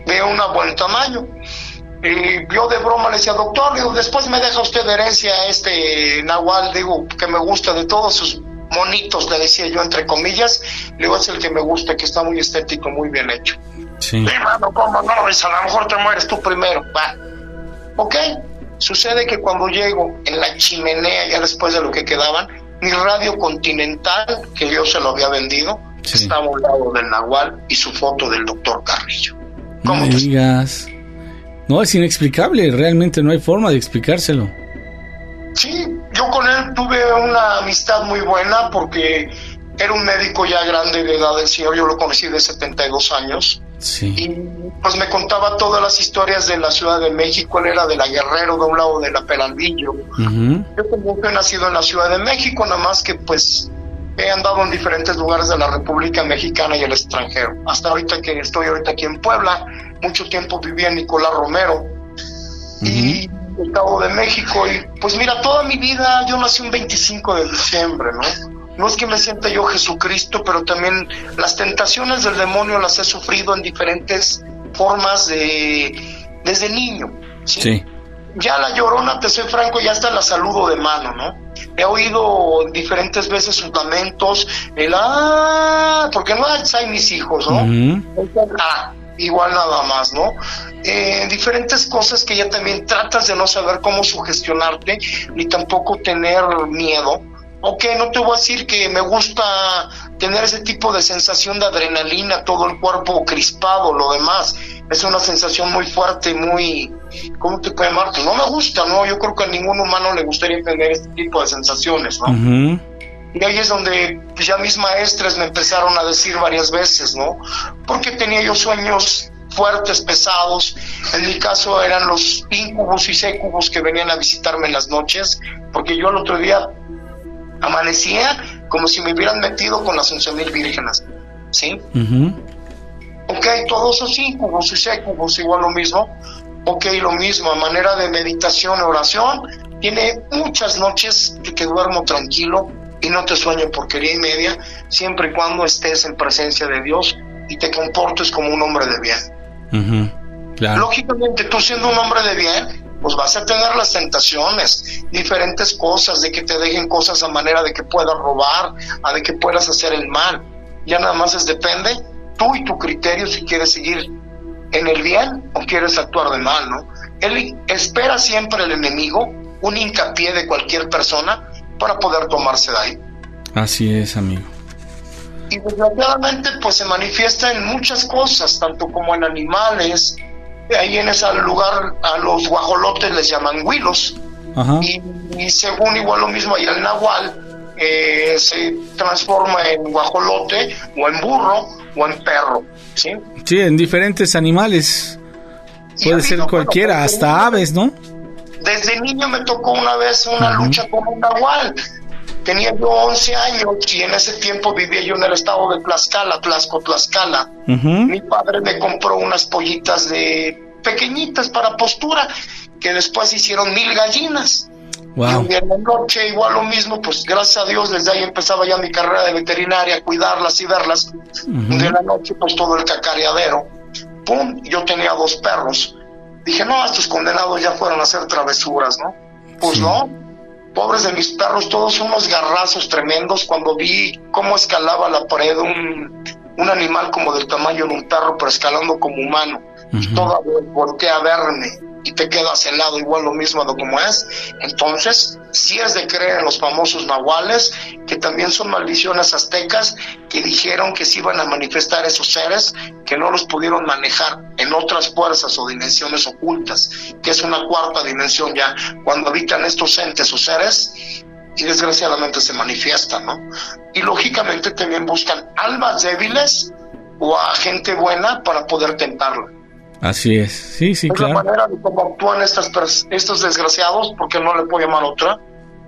de un buen tamaño. Y yo de broma le decía, doctor, digo, después me deja usted de herencia este nahual, digo, que me gusta de todos sus monitos, le decía yo entre comillas, le digo, es el que me gusta, que está muy estético, muy bien hecho. Sí. Sí, mano, ¿cómo no? Dice, a lo mejor te mueres tú primero. Va. Ok, sucede que cuando llego en la chimenea, ya después de lo que quedaban, mi radio Continental, que yo se lo había vendido, sí, estaba a un lado del nahual y su foto del doctor Carrillo. No me digas. No, es inexplicable, realmente no hay forma de explicárselo. Sí, yo con él tuve una amistad muy buena porque era un médico ya grande de edad del señor, yo lo conocí de setenta y dos años. Sí. Y pues me contaba todas las historias de la Ciudad de México, él era de la Guerrero, de un lado de la Peralvillo. Uh-huh. Yo como que he nacido en la Ciudad de México, nada más que pues he andado en diferentes lugares de la República Mexicana y el extranjero. Hasta ahorita que estoy ahorita aquí en Puebla, mucho tiempo viví en Nicolás Romero. Uh-huh. Y Estado de México, y pues mira, toda mi vida, yo nací un veinticinco de diciembre, ¿no? No es que me sienta yo Jesucristo, pero también las tentaciones del demonio las he sufrido en diferentes formas de desde niño, ¿sí? Sí. Ya la Llorona, te soy franco, ya hasta la saludo de mano, ¿no? He oído diferentes veces sus lamentos, el ah, porque no hay mis hijos, ¿no? Uh-huh. Ah, igual nada más, ¿no? Eh, diferentes cosas que ya también tratas de no saber cómo sugestionarte, ni tampoco tener miedo. Ok, no te voy a decir que me gusta tener ese tipo de sensación de adrenalina, todo el cuerpo crispado, lo demás. Es una sensación muy fuerte, muy... ¿Cómo te puedo llamar? No me gusta, ¿no? Yo creo que a ningún humano le gustaría tener este tipo de sensaciones, ¿no? Uh-huh. Y ahí es donde pues, ya mis maestras me empezaron a decir varias veces, ¿no? Porque tenía yo sueños fuertes, pesados. En mi caso eran los íncubos y sécubos que venían a visitarme en las noches, porque yo el otro día amanecía como si me hubieran metido con las once mil vírgenes, ¿sí? Uh-huh. Ok, todos esos íncubos y sécubos igual lo mismo. Ok, lo mismo, a manera de meditación, oración, tiene muchas noches que, que duermo tranquilo y no te sueño porquería y media, siempre y cuando estés en presencia de Dios y te comportes como un hombre de bien. Uh-huh. Claro. Lógicamente, tú siendo un hombre de bien, pues vas a tener las tentaciones, diferentes cosas, de que te dejen cosas a manera de que puedas robar, a de que puedas hacer el mal. Ya nada más es depende tú y tu criterio si quieres seguir en el bien o quieres actuar de mal, ¿no? Él espera siempre el enemigo, un hincapié de cualquier persona para poder tomarse de ahí. Así es, amigo. Y desgraciadamente pues se manifiesta en muchas cosas, tanto como en animales. Ahí en ese lugar a los guajolotes les llaman huilos. Ajá. Y, y según igual lo mismo ahí el nahual eh, se transforma en guajolote o en burro o en perro, ¿sí? Sí, en diferentes animales. Puede ser no, cualquiera, bueno, hasta niño, aves, ¿no? Desde niño me tocó una vez una uh-huh. lucha con un nahual. Tenía yo once años y en ese tiempo vivía yo en el estado de Tlaxcala, Tlaxco, Tlaxcala. Uh-huh. Mi padre me compró unas pollitas de pequeñitas para postura que después hicieron mil gallinas. Wow. Y un día en la noche igual lo mismo, pues gracias a Dios desde ahí empezaba ya mi carrera de veterinaria, cuidarlas y verlas. Uh-huh. De la noche pues todo el cacareadero. Pum, yo tenía dos perros. Dije, no, estos condenados ya fueron a hacer travesuras, ¿no? Pues sí. No. Pobres de mis perros, todos unos garrazos tremendos. Cuando vi cómo escalaba la pared un, un animal como del tamaño de un perro, pero escalando como humano, uh-huh. y toda voltea a verme y te quedas helado, igual lo mismo de como es. Entonces, sí es de creer en los famosos nahuales, que también son maldiciones aztecas que dijeron que se iban a manifestar esos seres que no los pudieron manejar en otras fuerzas o dimensiones ocultas, que es una cuarta dimensión ya, cuando habitan estos entes o seres, y desgraciadamente se manifiestan, ¿no? Y lógicamente también buscan almas débiles o a gente buena para poder tentarla. Así es, sí, sí, es claro. Es la manera de cómo actúan estas, estos desgraciados, porque no le puedo llamar otra.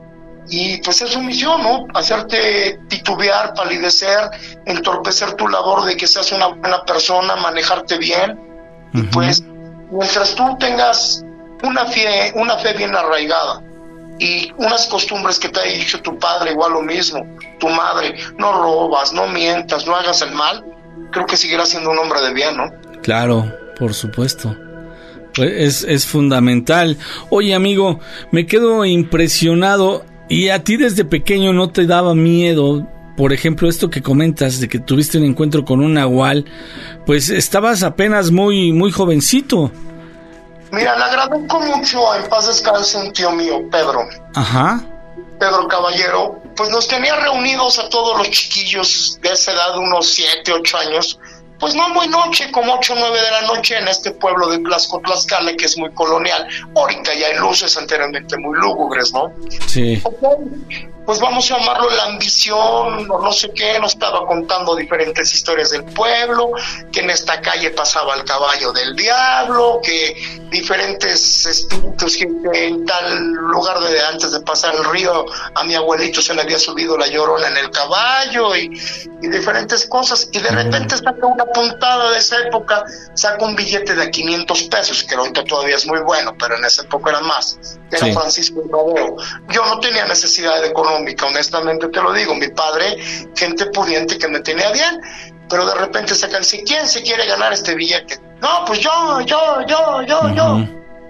Y pues es su misión, ¿no? Hacerte titubear, palidecer, entorpecer tu labor de que seas una buena persona, manejarte bien. Uh-huh. Y pues, mientras tú tengas una fe, una fe bien arraigada y unas costumbres que te ha dicho tu padre, igual lo mismo, tu madre, no robas, no mientas, no hagas el mal, creo que seguirás siendo un hombre de bien, ¿no? Claro, Por supuesto. Pues es, es fundamental. Oye, amigo, me quedo impresionado. ¿Y a ti desde pequeño no te daba miedo? Por ejemplo, esto que comentas de que tuviste un encuentro con un nahual, pues estabas apenas muy muy jovencito. Mira, le agradezco mucho, en paz descanse, un tío mío, Pedro. Ajá. Pedro Caballero, pues nos tenía reunidos a todos los chiquillos de esa edad, unos siete, ocho años, pues no muy noche, como ocho o nueve de la noche en este pueblo de Tlaxco, Tlaxcala, que es muy colonial. Ahorita ya hay luces, anteriormente muy lúgubres, ¿no? Sí. Okay. Pues vamos a llamarlo la ambición, o no sé qué, nos estaba contando diferentes historias del pueblo, que en esta calle pasaba el caballo del diablo, que diferentes espíritus, que en tal lugar de antes de pasar el río, a mi abuelito se le había subido la llorona en el caballo, y, y diferentes cosas, y de repente saca una puntada de esa época, saca un billete de quinientos pesos, que ahorita todavía es muy bueno, pero en esa época era más, era sí. Francisco Rodeo. Yo no tenía necesidad de económica, honestamente te lo digo, mi padre, gente pudiente que me tenía bien, pero de repente sacan, si ¿quién se quiere ganar este billete? No, pues yo, yo, yo, yo, uh-huh. yo.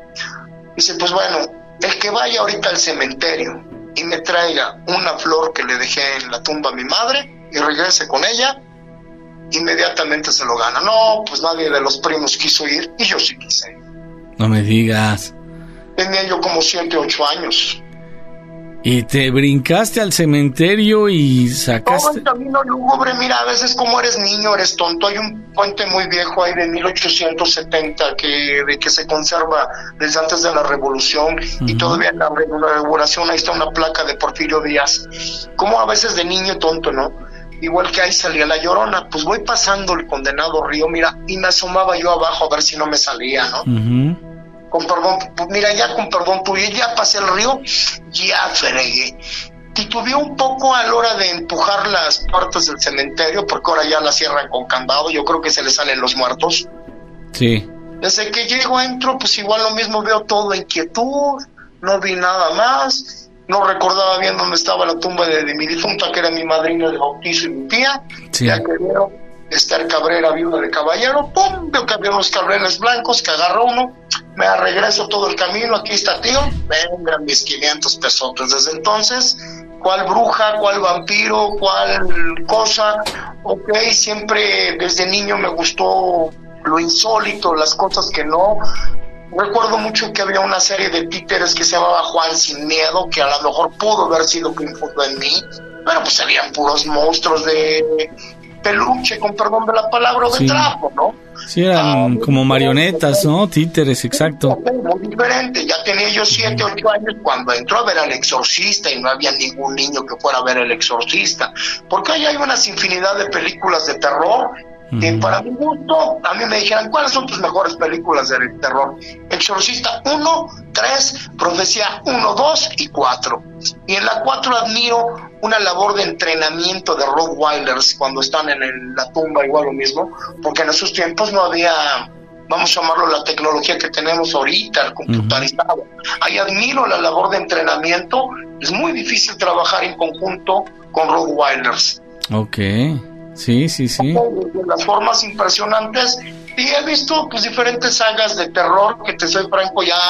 Dice, pues bueno, el que vaya ahorita al cementerio y me traiga una flor que le dejé en la tumba a mi madre y regrese con ella, inmediatamente se lo gana. No, pues nadie de los primos quiso ir y yo sí quise. No me digas. Tenía yo como siete, ocho años. Y te brincaste al cementerio y sacaste... Todo el camino lúgubre, mira, a veces como eres niño, eres tonto. Hay un puente muy viejo ahí de mil ochocientos setenta que, de que se conserva desde antes de la Revolución, uh-huh. y todavía en la Revolución ahí está una placa de Porfirio Díaz. Como a veces de niño tonto, ¿no? Igual que ahí salía la Llorona, pues voy pasando el condenado río, mira, y me asomaba yo abajo a ver si no me salía, ¿no? Uh-huh. Con perdón, mira, ya con perdón tuyo, ya pasé el río, ya fregué. Titubeé un poco a la hora de empujar las puertas del cementerio, porque ahora ya las cierran con candado, yo creo que se les salen los muertos. Sí. Desde que llego, entro, pues igual lo mismo, veo todo en quietud, no vi nada más, no recordaba bien dónde estaba la tumba de, de mi difunta, que era mi madrina de bautizo y mi tía, sí. Ya que veo Esther Cabrera, viuda de Caballero, pum, veo que había unos cabreles blancos, que agarró uno, me regreso todo el camino, aquí está tío, vengan mis quinientos pesotes. Desde entonces, cuál bruja, cuál vampiro, cuál cosa, ok, siempre desde niño me gustó lo insólito, las cosas que no. Recuerdo mucho que había una serie de títeres que se llamaba Juan Sin Miedo, que a lo mejor pudo haber sido que infundó en mí, pero pues habían puros monstruos de peluche, con perdón de la palabra, o de sí. trapo, ¿no? Sí, eran ah, como marionetas, ¿no? Títeres, exacto. Muy diferente. Ya tenía yo siete, ocho años cuando entró a ver al Exorcista y no había ningún niño que fuera a ver el Exorcista. Porque ahí hay unas infinidad de películas de terror que uh-huh. para mi gusto, a mí me dijeran, ¿cuáles son tus mejores películas de terror? Exorcista uno, tres, Profecía uno, dos y cuatro. Y en la cuatro admiro una labor de entrenamiento de Rottweilers cuando están en el, la tumba, igual lo mismo, porque en esos tiempos no había, vamos a llamarlo, la tecnología que tenemos ahorita, el computarizado. Uh-huh. Ahí admiro la labor de entrenamiento. Es muy difícil trabajar en conjunto con Rottweilers. Ok. Sí, sí, sí. De las formas impresionantes. Y he visto pues diferentes sagas de terror que, te soy franco, ya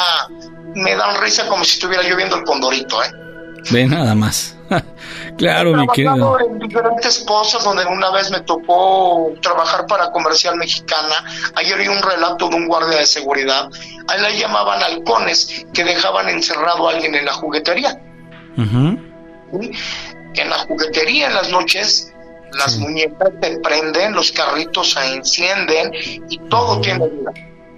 me dan risa como si estuviera yo viendo El Condorito, ¿eh? Ve nada más. Claro, mi querido. En diferentes cosas, donde una vez me tocó trabajar para Comercial Mexicana. Ayer oí un relato de un guardia de seguridad. Ahí le llamaban halcones, que dejaban encerrado a alguien en la juguetería. Uh-huh. ¿Sí? Que en la juguetería en las noches las sí. muñecas se prenden, los carritos se encienden y todo uh-huh. tiene vida.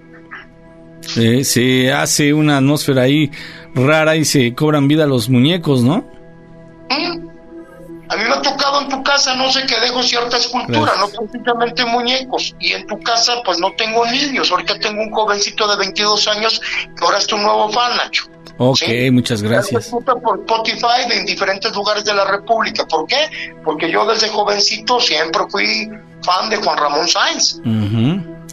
Eh, se hace una atmósfera ahí rara y se cobran vida los muñecos, ¿no? ¿Mm? A mí me ha tocado en tu casa, no sé, que dejo cierta escultura, gracias. No precisamente muñecos, y en tu casa pues no tengo niños. Ahorita tengo un jovencito de veintidós años que ahora es tu nuevo fan, Nacho. Ok, ¿sí? Muchas gracias. Por Spotify en diferentes lugares de la República. ¿Por qué? Porque yo desde jovencito siempre fui fan de Juan Ramón Sáenz. Uh-huh.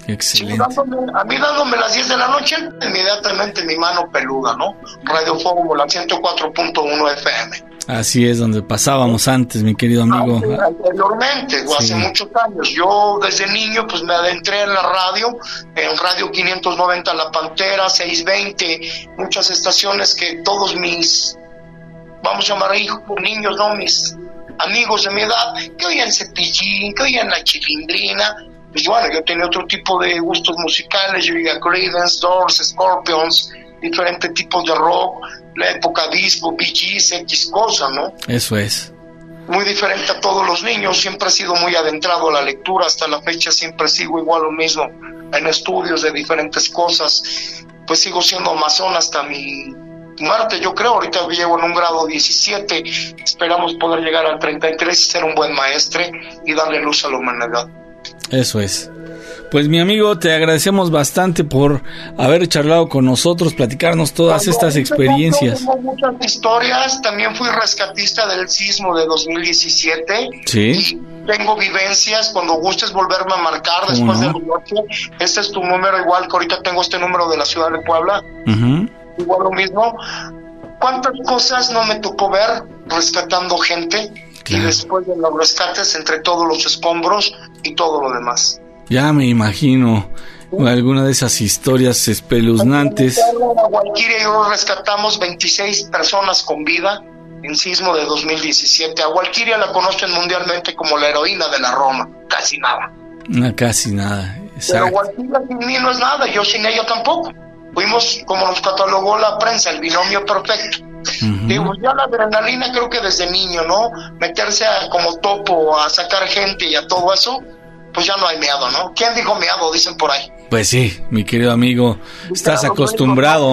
Excelente. Sí, dándome, a mí dándome las diez de la noche, inmediatamente mi mano peluda, ¿no? Radio Fórmula ciento cuatro punto uno F M. Así es, donde pasábamos antes, mi querido amigo. Anteriormente, o hace Sí. muchos años. Yo desde niño pues me adentré en la radio, en Radio quinientos noventa La Pantera, seiscientos veinte, muchas estaciones que todos mis, vamos a llamar hijos, niños, no, mis amigos de mi edad, que oían Cepillín, que oían La Chilindrina. Pues bueno, yo tenía otro tipo de gustos musicales, yo oía Creedence, Doors, Scorpions, diferentes tipos de rock, la época disco, Bee Gees, X cosa, ¿no? Eso es. Muy diferente a todos los niños, siempre he sido muy adentrado a la lectura, hasta la fecha siempre sigo igual lo mismo, en estudios de diferentes cosas, pues sigo siendo amazón hasta mi muerte, yo creo. Ahorita llevo en un grado diecisiete, esperamos poder llegar al treinta y tres y ser un buen maestre y darle luz a la humanidad. Eso es. Pues mi amigo, te agradecemos bastante por haber charlado con nosotros, platicarnos todas Cuando estas experiencias. Tengo muchas historias, también fui rescatista del sismo de dos mil diecisiete. Sí. Y tengo vivencias, cuando gustes volverme a marcar ¿Cómo después no? de la noche. Este es tu número, igual que ahorita tengo este número de la ciudad de Puebla. Uh-huh. Igual lo mismo. ¿Cuántas cosas no me tocó ver rescatando gente? Claro. Y después de los rescates, entre todos los escombros y todo lo demás. Ya me imagino alguna de esas historias espeluznantes. En Gualquiria yo rescatamos veintiséis personas con vida en sismo de dos mil diecisiete. A Gualquiria la conocen mundialmente como la heroína de la Roma. Casi nada. No, casi nada. Pero Exacto. Gualquiria sin mí no es nada, yo sin ella tampoco. Fuimos, como nos catalogó la prensa, el binomio perfecto. Uh-huh. Digo, ya la adrenalina creo que desde niño, ¿no? Meterse a, como topo a sacar gente y a todo eso, pues ya no hay miedo, ¿no? ¿Quién dijo miedo? Dicen por ahí. Pues sí, mi querido amigo, estás acostumbrado.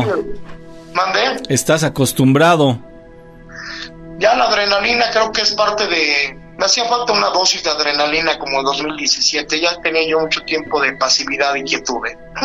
¿Mandé? Estás acostumbrado. Ya la adrenalina creo que es parte de... Me hacía falta una dosis de adrenalina como en dos mil diecisiete. Ya tenía yo mucho tiempo de pasividad y quietud.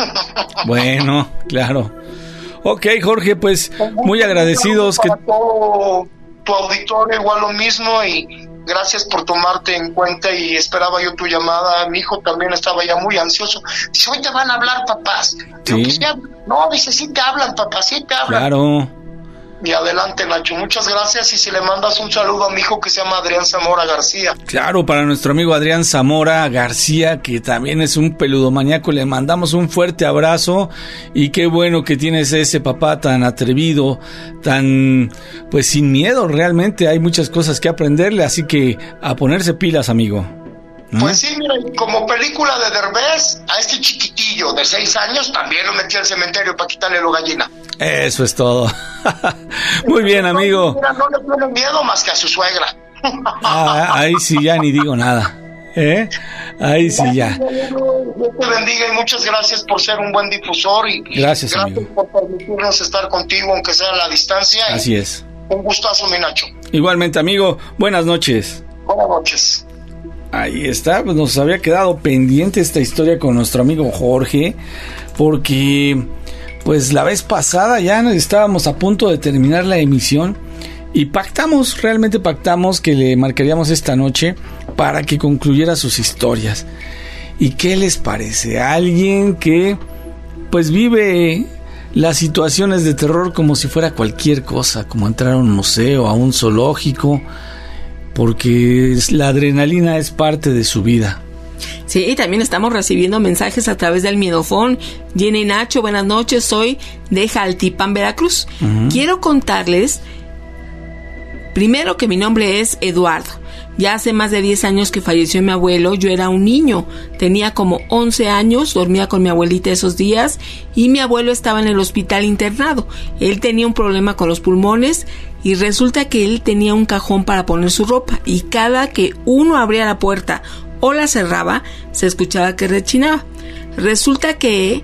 Bueno, claro. Ok, Jorge, pues muy agradecidos. Para que todo tu auditorio igual lo mismo y gracias por tomarte en cuenta y esperaba yo tu llamada. Mi hijo también estaba ya muy ansioso. Dice, hoy te van a hablar, papás. Digo, Sí. "Pues ya". No, dice, sí te hablan, papá, sí te hablan. Claro. Y adelante, Nacho, muchas gracias. Y si le mandas un saludo a mi hijo que se llama Adrián Zamora García. Claro, para nuestro amigo Adrián Zamora García, que también es un peludomaniaco, le mandamos un fuerte abrazo y qué bueno que tienes ese papá tan atrevido, tan, pues sin miedo, realmente hay muchas cosas que aprenderle, así que a ponerse pilas, amigo. ¿no? Pues sí, mira, y como película de Derbez, a este chiquitillo de seis años también lo metí al cementerio para quitarle lo gallina. Eso es todo. Muy bien, amigo. Mira, no le tiene miedo más que a su suegra. Ah, ahí sí ya ni digo nada. ¿Eh? Ahí sí ya. Dios te bendiga y muchas gracias por ser un buen difusor y Gracias, gracias amigo. por permitirnos estar contigo, aunque sea a la distancia. Así es. Un gustazo, mi Nacho. Igualmente, amigo. Buenas noches. Buenas noches. Ahí está, pues nos había quedado pendiente esta historia con nuestro amigo Jorge, porque pues la vez pasada ya estábamos a punto de terminar la emisión y pactamos, realmente pactamos que le marcaríamos esta noche para que concluyera sus historias. ¿Y qué les parece? Alguien que pues vive las situaciones de terror como si fuera cualquier cosa, como entrar a un museo, a un zoológico, porque la adrenalina es parte de su vida. Sí, y también estamos recibiendo mensajes a través del Miedofón. Jenny Nacho, buenas noches, soy de Jaltipan, Veracruz. Uh-huh. Quiero contarles, primero, que mi nombre es Eduardo. Ya hace más de diez años que falleció mi abuelo, yo era un niño, tenía como once años, dormía con mi abuelita esos días y mi abuelo estaba en el hospital internado. Él tenía un problema con los pulmones y resulta que él tenía un cajón para poner su ropa y cada que uno abría la puerta o la cerraba, se escuchaba que rechinaba. Resulta que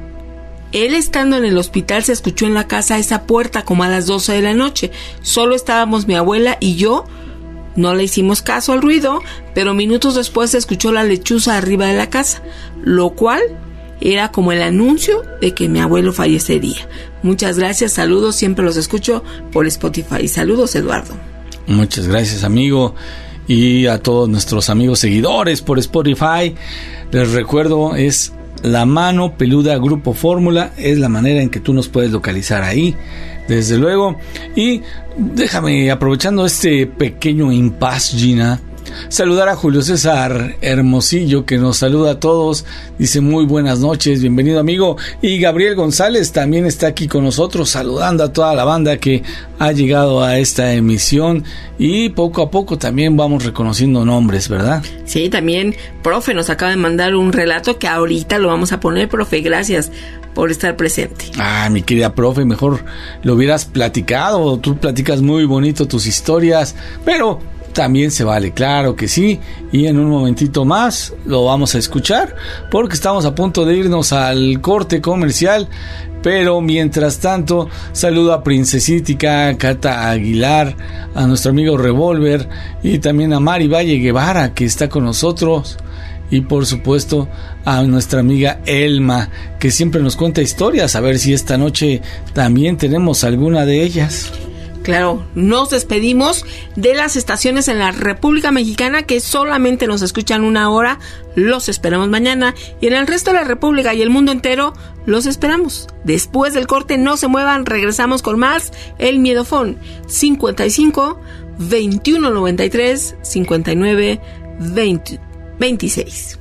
él estando en el hospital se escuchó en la casa esa puerta como a las doce de la noche. Solo estábamos mi abuela y yo. No le hicimos caso al ruido, pero minutos después se escuchó la lechuza arriba de la casa, lo cual era como el anuncio de que mi abuelo fallecería. Muchas gracias, saludos, siempre los escucho por Spotify. Saludos, Eduardo. Muchas gracias, amigo, y a todos nuestros amigos seguidores por Spotify. Les recuerdo, es La Mano Peluda Grupo Fórmula es la manera en que tú nos puedes localizar ahí, desde luego. Y déjame, aprovechando este pequeño impasse, Gina, saludar a Julio César Hermosillo, que nos saluda a todos, dice muy buenas noches, bienvenido amigo. Y Gabriel González también está aquí con nosotros, saludando a toda la banda que ha llegado a esta emisión. Y poco a poco también vamos reconociendo nombres, ¿verdad? Sí, también profe nos acaba de mandar un relato que ahorita lo vamos a poner. Profe, gracias por estar presente. Ah, mi querida profe, mejor lo hubieras platicado. Tú platicas muy bonito tus historias, pero también se vale, claro que sí. Y en un momentito más lo vamos a escuchar, porque estamos a punto de irnos al corte comercial. Pero mientras tanto, saludo a Princesítica, Cata Aguilar, a nuestro amigo Revolver y también a Mari Valle Guevara, que está con nosotros. Y por supuesto a nuestra amiga Elma, que siempre nos cuenta historias. A ver si esta noche también tenemos alguna de ellas. Claro, nos despedimos de las estaciones en la República Mexicana que solamente nos escuchan una hora. Los esperamos mañana. Y en el resto de la República y el mundo entero, los esperamos. Después del corte, no se muevan, regresamos con más. El Miedofón, cincuenta y cinco, veintiuno noventa y tres, cincuenta y nueve, veinte, veintiséis.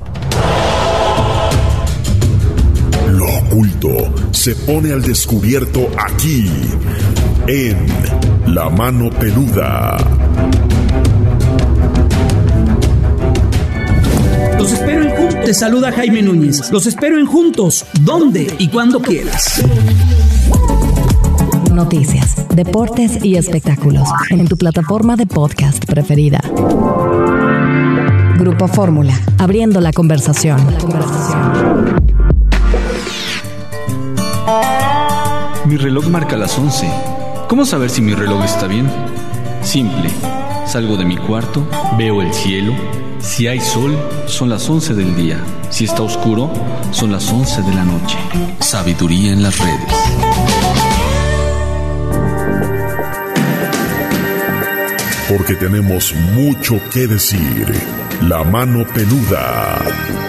Lo oculto se pone al descubierto aquí, en La Mano Peluda. Los espero en Juntos. Te saluda Jaime Núñez. Los espero en Juntos, donde y cuando quieras. Noticias, deportes y espectáculos en tu plataforma de podcast preferida. Grupo Fórmula, abriendo la conversación. La conversación. Mi reloj marca las once. ¿Cómo saber si mi reloj está bien? Simple. Salgo de mi cuarto, veo el cielo. Si hay sol, son las once del día. Si está oscuro, son las once de la noche. Sabiduría en las redes. Porque tenemos mucho que decir. La Mano Peluda.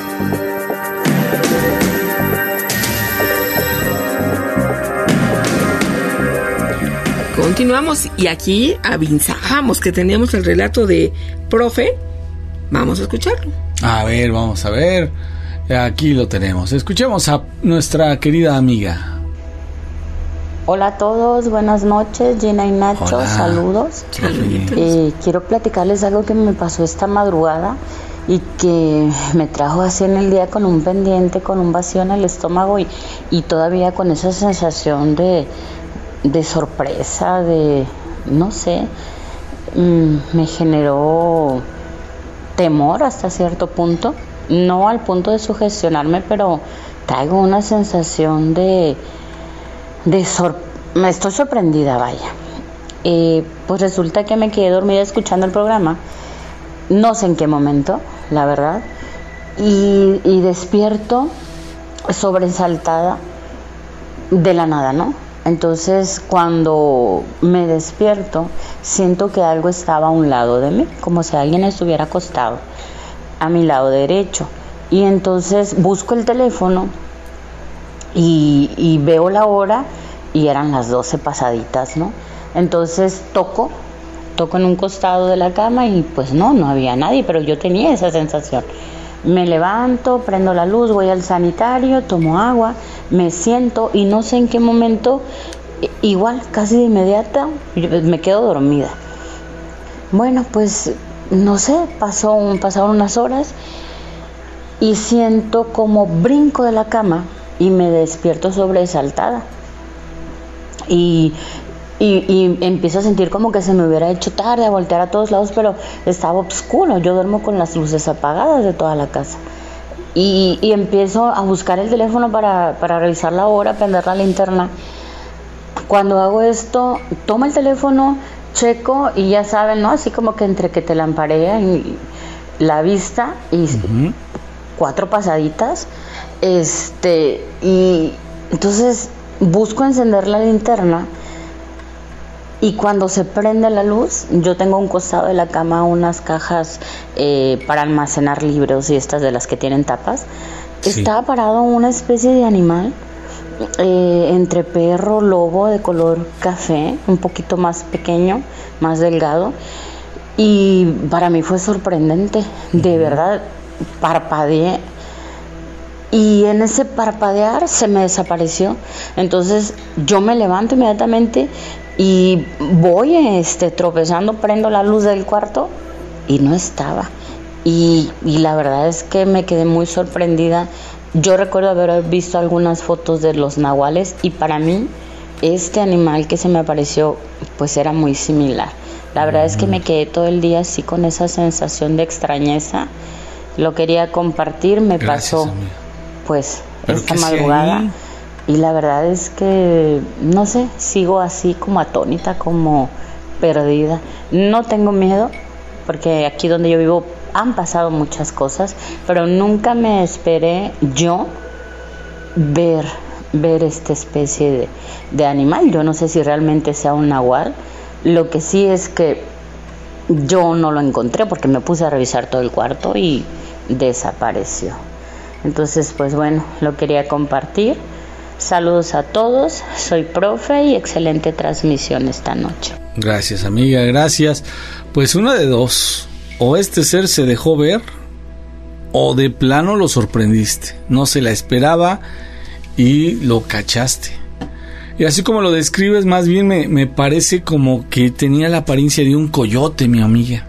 Continuamos y aquí avisamos que teníamos el relato de profe. Vamos a escucharlo. A ver, vamos a ver. Aquí lo tenemos. Escuchemos a nuestra querida amiga. Hola a todos, buenas noches, Gina y Nacho, Hola. Saludos. Eh, quiero platicarles algo que me pasó esta madrugada y que me trajo así en el día con un pendiente, con un vacío en el estómago y, y todavía con esa sensación de, de sorpresa, de, no sé, mmm, me generó temor hasta cierto punto, no al punto de sugestionarme, pero traigo una sensación de... de sor- me estoy sorprendida, vaya. Eh, pues resulta que me quedé dormida escuchando el programa, no sé en qué momento, la verdad, y, y despierto sobresaltada de la nada, ¿no? Entonces, cuando me despierto, siento que algo estaba a un lado de mí, como si alguien estuviera acostado a mi lado derecho. Y entonces busco el teléfono y, y veo la hora y eran las doce pasaditas, ¿no? Entonces toco, toco en un costado de la cama y pues no, no había nadie, pero yo tenía esa sensación. Me levanto, prendo la luz, voy al sanitario, tomo agua, me siento y no sé en qué momento, igual, casi de inmediata, me quedo dormida. Bueno, pues no sé, pasó un, pasaron unas horas y siento como brinco de la cama y me despierto sobresaltada. Y, y, y empiezo a sentir como que se me hubiera hecho tarde, a voltear a todos lados, pero estaba oscuro. Yo duermo con las luces apagadas de toda la casa. Y, y empiezo a buscar el teléfono para, para revisar la hora, prender la linterna. Cuando hago esto, tomo el teléfono, checo y ya saben, ¿no? Así como que entre que te lamparea y la vista y uh-huh. cuatro pasaditas. Este, y entonces busco encender la linterna y cuando se prende la luz, yo tengo a un costado de la cama unas cajas eh, para almacenar libros y estas de las que tienen tapas. Sí. Estaba parado una especie de animal, eh, entre perro, lobo, de color café, un poquito más pequeño, más delgado. Y para mí fue sorprendente, de verdad, parpadeé. Y en ese parpadear se me desapareció. Entonces yo me levanto inmediatamente y voy este, tropezando, prendo la luz del cuarto y no estaba. Y, y la verdad es que me quedé muy sorprendida. Yo recuerdo haber visto algunas fotos de los nahuales y para mí este animal que se me apareció pues era muy similar. La verdad es que me quedé todo el día así con esa sensación de extrañeza. Lo quería compartir, me Gracias, pasó amiga. pues Pero esta madrugada y la verdad es que no sé, sigo así como atónita, como perdida. No tengo miedo porque aquí donde yo vivo han pasado muchas cosas, pero nunca me esperé yo ver ver esta especie de, de animal. Yo no sé si realmente sea un nahual. Lo que sí es que yo no lo encontré porque me puse a revisar todo el cuarto y desapareció. Entonces, pues bueno, lo quería compartir. Saludos a todos, soy profe y excelente transmisión esta noche. Gracias, amiga, gracias. Pues una de dos, o este ser se dejó ver o de plano lo sorprendiste, no se la esperaba y lo cachaste. Y así como lo describes, más bien me, me parece como que tenía la apariencia de un coyote, mi amiga.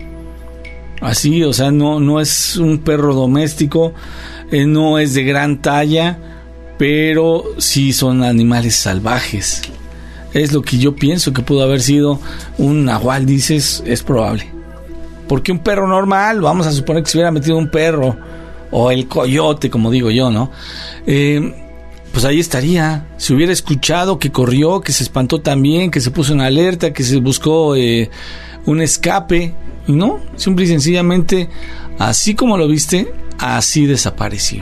Así, o sea, no, no es un perro doméstico, eh, no es de gran talla, pero sí son animales salvajes. Es lo que yo pienso que pudo haber sido un nahual, dices, es probable. Porque un perro normal, vamos a suponer que se hubiera metido un perro, o el coyote, como digo yo, ¿no? Eh... Pues ahí estaría, si hubiera escuchado que corrió, que se espantó también, que se puso en alerta, que se buscó eh, un escape, y no, simple y sencillamente, así como lo viste, así desapareció.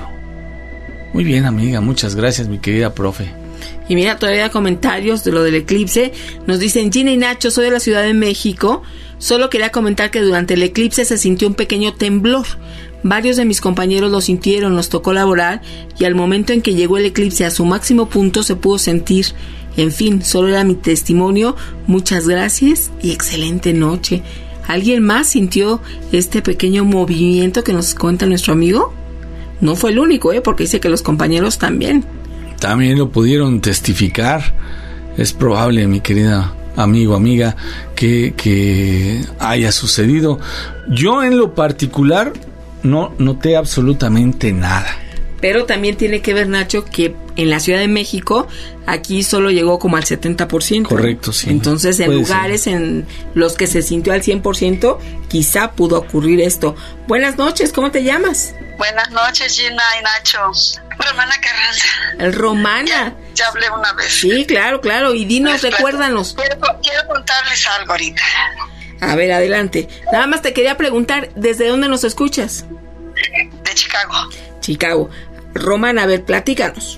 Muy bien, amiga, muchas gracias, mi querida profe. Y mira, todavía comentarios de lo del eclipse, nos dicen, Gina y Nacho, soy de la Ciudad de México, solo quería comentar que durante el eclipse se sintió un pequeño temblor. Varios de mis compañeros lo sintieron, nos tocó laborar y al momento en que llegó el eclipse a su máximo punto se pudo sentir. En fin, solo era mi testimonio. Muchas gracias y excelente noche. ¿Alguien más sintió este pequeño movimiento que nos cuenta nuestro amigo? No fue el único, ¿eh? Porque dice que los compañeros también. También lo pudieron testificar. Es probable, mi querida amigo, amiga, que, que haya sucedido. Yo en lo particular no noté absolutamente nada. Pero también tiene que ver, Nacho, que en la Ciudad de México aquí solo llegó como al setenta por ciento. Correcto, sí. Entonces en lugares ser. en los que se sintió al cien por ciento quizá pudo ocurrir esto. Buenas noches, ¿cómo te llamas? Buenas noches, Gina y Nacho. Romana Carranza. El Romana. Ya, ya hablé una vez. Sí, claro, claro. Y dinos, pues, recuérdanos. Quiero, quiero contarles algo ahorita. A ver, adelante. Nada más te quería preguntar, ¿desde dónde nos escuchas? De Chicago. Chicago. Romana, a ver, platícanos.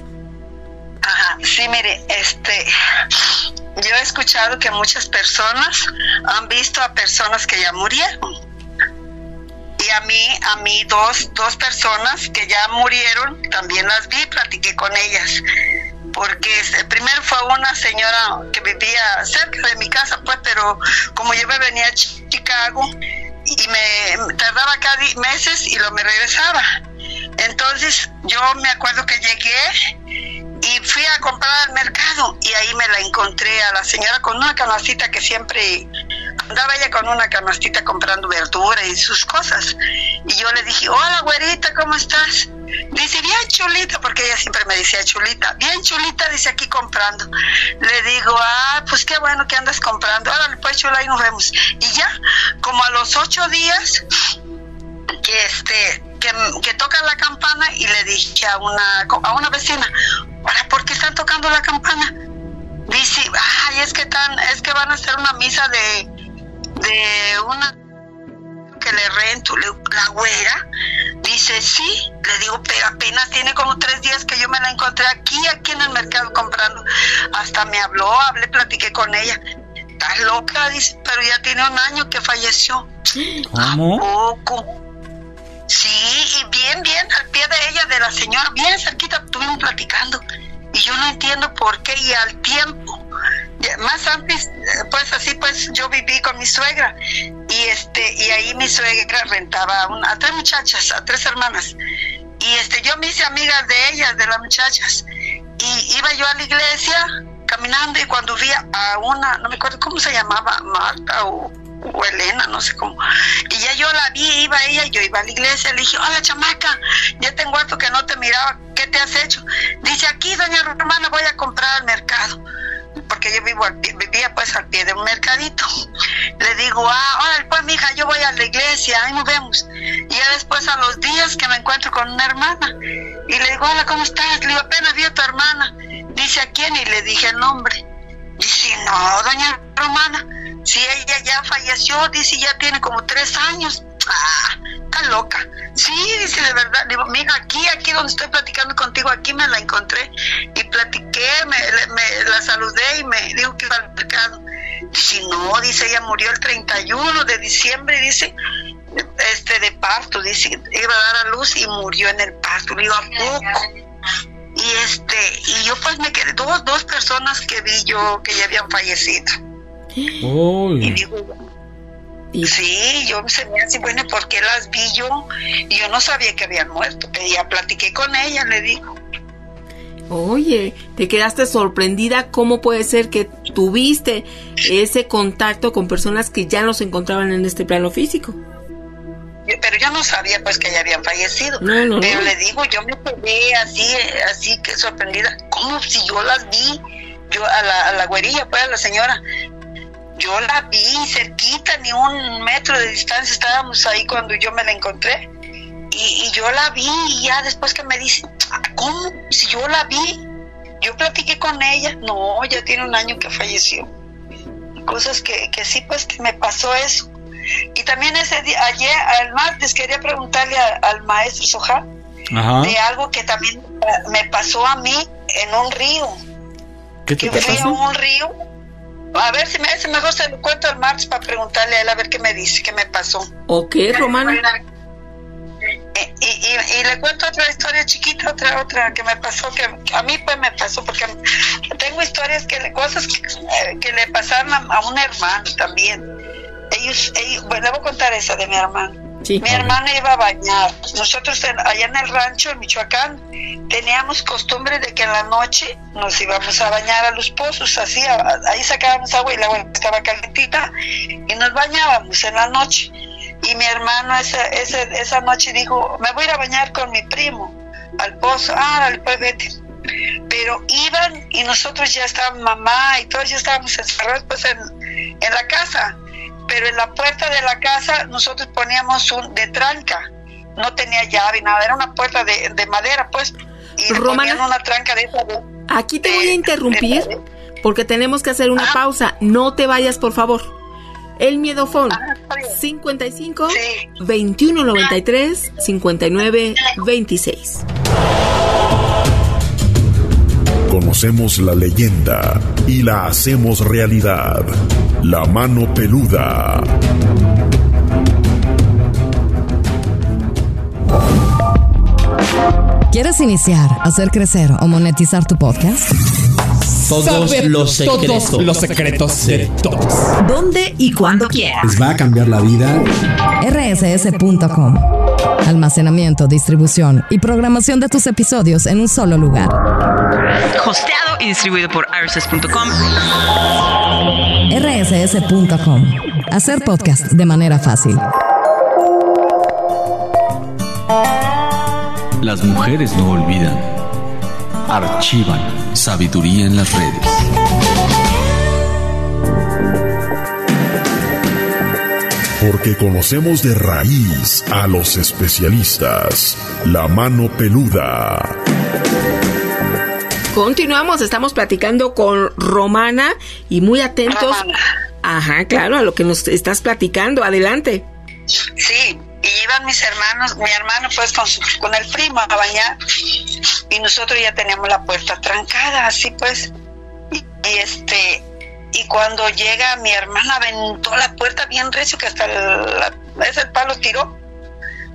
Ajá, sí, mire, este, yo he escuchado que muchas personas han visto a personas que ya murieron. Y a mí, a mí dos, dos personas que ya murieron, también las vi, platiqué con ellas. Porque primero fue una señora que vivía cerca de mi casa, pues, pero como yo me venía a Chicago y me tardaba cada meses y luego me regresaba. Entonces yo me acuerdo que llegué y fui a comprar al mercado y ahí me la encontré a la señora con una canastita que siempre andaba ella con una canastita comprando verdura y sus cosas. Y yo le dije, hola güerita, ¿cómo estás? Dice, bien chulita, porque ella siempre me decía chulita, bien chulita, dice, aquí comprando. Le digo, ah, pues qué bueno que andas comprando, órale pues chula, ahí nos vemos. Y ya, como a los ocho días, que este, que, que tocan la campana y le dije a una, a una vecina, ahora, ¿por qué están tocando la campana? Dice, ay, es que tan, es que van a hacer una misa de, de una que le rento, le, la güera. Dice, sí, le digo, pero apenas tiene como tres días que yo me la encontré aquí, aquí en el mercado comprando. Hasta me habló, hablé, platiqué con ella. Estás loca, dice, pero ya tiene un año que falleció. ¿Cómo? ¿A poco? Sí, y bien, bien, al pie de ella, de la señora, bien cerquita, estuvimos platicando. Y yo no entiendo por qué, y al tiempo, más antes, pues así, pues yo viví con mi suegra, y este, y ahí mi suegra rentaba a, una, a tres muchachas, a tres hermanas, y este, yo me hice amiga de ellas, de las muchachas, y iba yo a la iglesia caminando, y cuando vi a una, no me acuerdo cómo se llamaba, Marta o, o Elena, no sé cómo, y ya yo la vi, iba ella, yo iba a la iglesia, le dije, hola chamaca, ya tengo harto que no te miraba, ¿qué te has hecho? Dice, aquí doña Romana, voy a comprar al mercado, porque yo vivo al pie, vivía pues al pie de un mercadito. Le digo, ah, órale pues mija, yo voy a la iglesia, ahí nos vemos. Y ya después a los días que me encuentro con una hermana, y le digo, hola, ¿cómo estás? Le digo, apenas vi a tu hermana. Dice, ¿a quién? Y le dije el nombre. Dice, no, doña Romana, si ella ya falleció, dice, ya tiene como tres años. Ah, está loca. Sí, dice, de verdad. Digo, mira, aquí, aquí donde estoy platicando contigo, aquí me la encontré y platiqué, me, me la saludé y me dijo que iba al mercado. Dice, no, dice, ella murió el treinta y uno de diciembre, dice, este, de parto, dice, iba a dar a luz y murió en el parto. Le digo, ¿a poco? Y este, y yo pues me quedé, dos, dos personas que vi yo que ya habían fallecido. Uy. Y digo, sí, yo se me hace, bueno, ¿por qué las vi yo? Y yo no sabía que habían muerto, que ya platiqué con ella, le digo. Oye, te quedaste sorprendida, ¿cómo puede ser que tuviste ese contacto con personas que ya no se encontraban en este plano físico? Pero yo no sabía pues que ya habían fallecido. No, no, pero no. le digo, yo me quedé así, así que sorprendida, ¿cómo si yo las vi? Yo a la, a la güerilla, pues a la señora, yo la vi cerquita, ni un metro de distancia estábamos ahí cuando yo me la encontré. Y, y yo la vi y ya después que me dicen, ¿cómo? Si yo la vi, yo platiqué con ella. No, ya tiene un año que falleció. Cosas que, que sí, pues me pasó eso. Y también ese día, ayer, al martes, quería preguntarle a, al maestro Soja de algo que también me pasó a mí en un río. ¿Qué te que fui pasó? a un río. A ver si me hace mejor, se lo cuento el martes para preguntarle a él a ver qué me dice, qué me pasó. Ok, Romana. Y, y, y le cuento otra historia chiquita, otra otra que me pasó, que a mí pues me pasó, porque tengo historias, que cosas que, que le pasaron a, a un hermano también. Ellos, ellos, bueno, le voy a contar esa de mi hermano. Sí. Mi hermana iba a bañar. Nosotros en, allá en el rancho, en Michoacán, teníamos costumbre de que en la noche nos íbamos a bañar a los pozos, así, a, ahí sacábamos agua y la agua estaba calentita y nos bañábamos en la noche. Y mi hermano esa, esa, esa noche dijo, me voy a ir a bañar con mi primo al pozo. Ah, pues vete. Pero iban y nosotros ya estábamos, mamá y todos ya estábamos encerrados pues en, en la casa. Pero en la puerta de la casa nosotros poníamos un de tranca, no tenía llave, nada, era una puerta de, de madera, pues, y Romana, ponían una tranca de esa. De, aquí te de, voy a interrumpir de, porque tenemos que hacer una ah. pausa. No te vayas, por favor. El miedofón ah, cincuenta y cinco, sí. veintiuno noventa y tres, cincuenta y nueve veintiséis. Conocemos la leyenda y la hacemos realidad. La mano peluda. ¿Quieres iniciar, hacer crecer o monetizar tu podcast? Todos Saber los secretos. Todos los secretos de todos. ¿Dónde y cuándo quieras? Les va a cambiar la vida. R S S punto com. Almacenamiento, distribución y programación de tus episodios en un solo lugar. Hosteado y distribuido por R S S punto com. R S S punto com. Hacer podcast de manera fácil. Las mujeres no olvidan. Archivan sabiduría en las redes. Porque conocemos de raíz a los especialistas. La mano peluda. Continuamos, estamos platicando con Romana y muy atentos. Romana. Ajá, claro, a lo que nos estás platicando. Adelante. Sí, y iban mis hermanos, mi hermano pues con, su, con el primo a bañar y nosotros ya teníamos la puerta trancada, así pues. Y, y este... Y cuando llega mi hermana aventó la puerta bien recio que hasta el, la, ese palo tiró.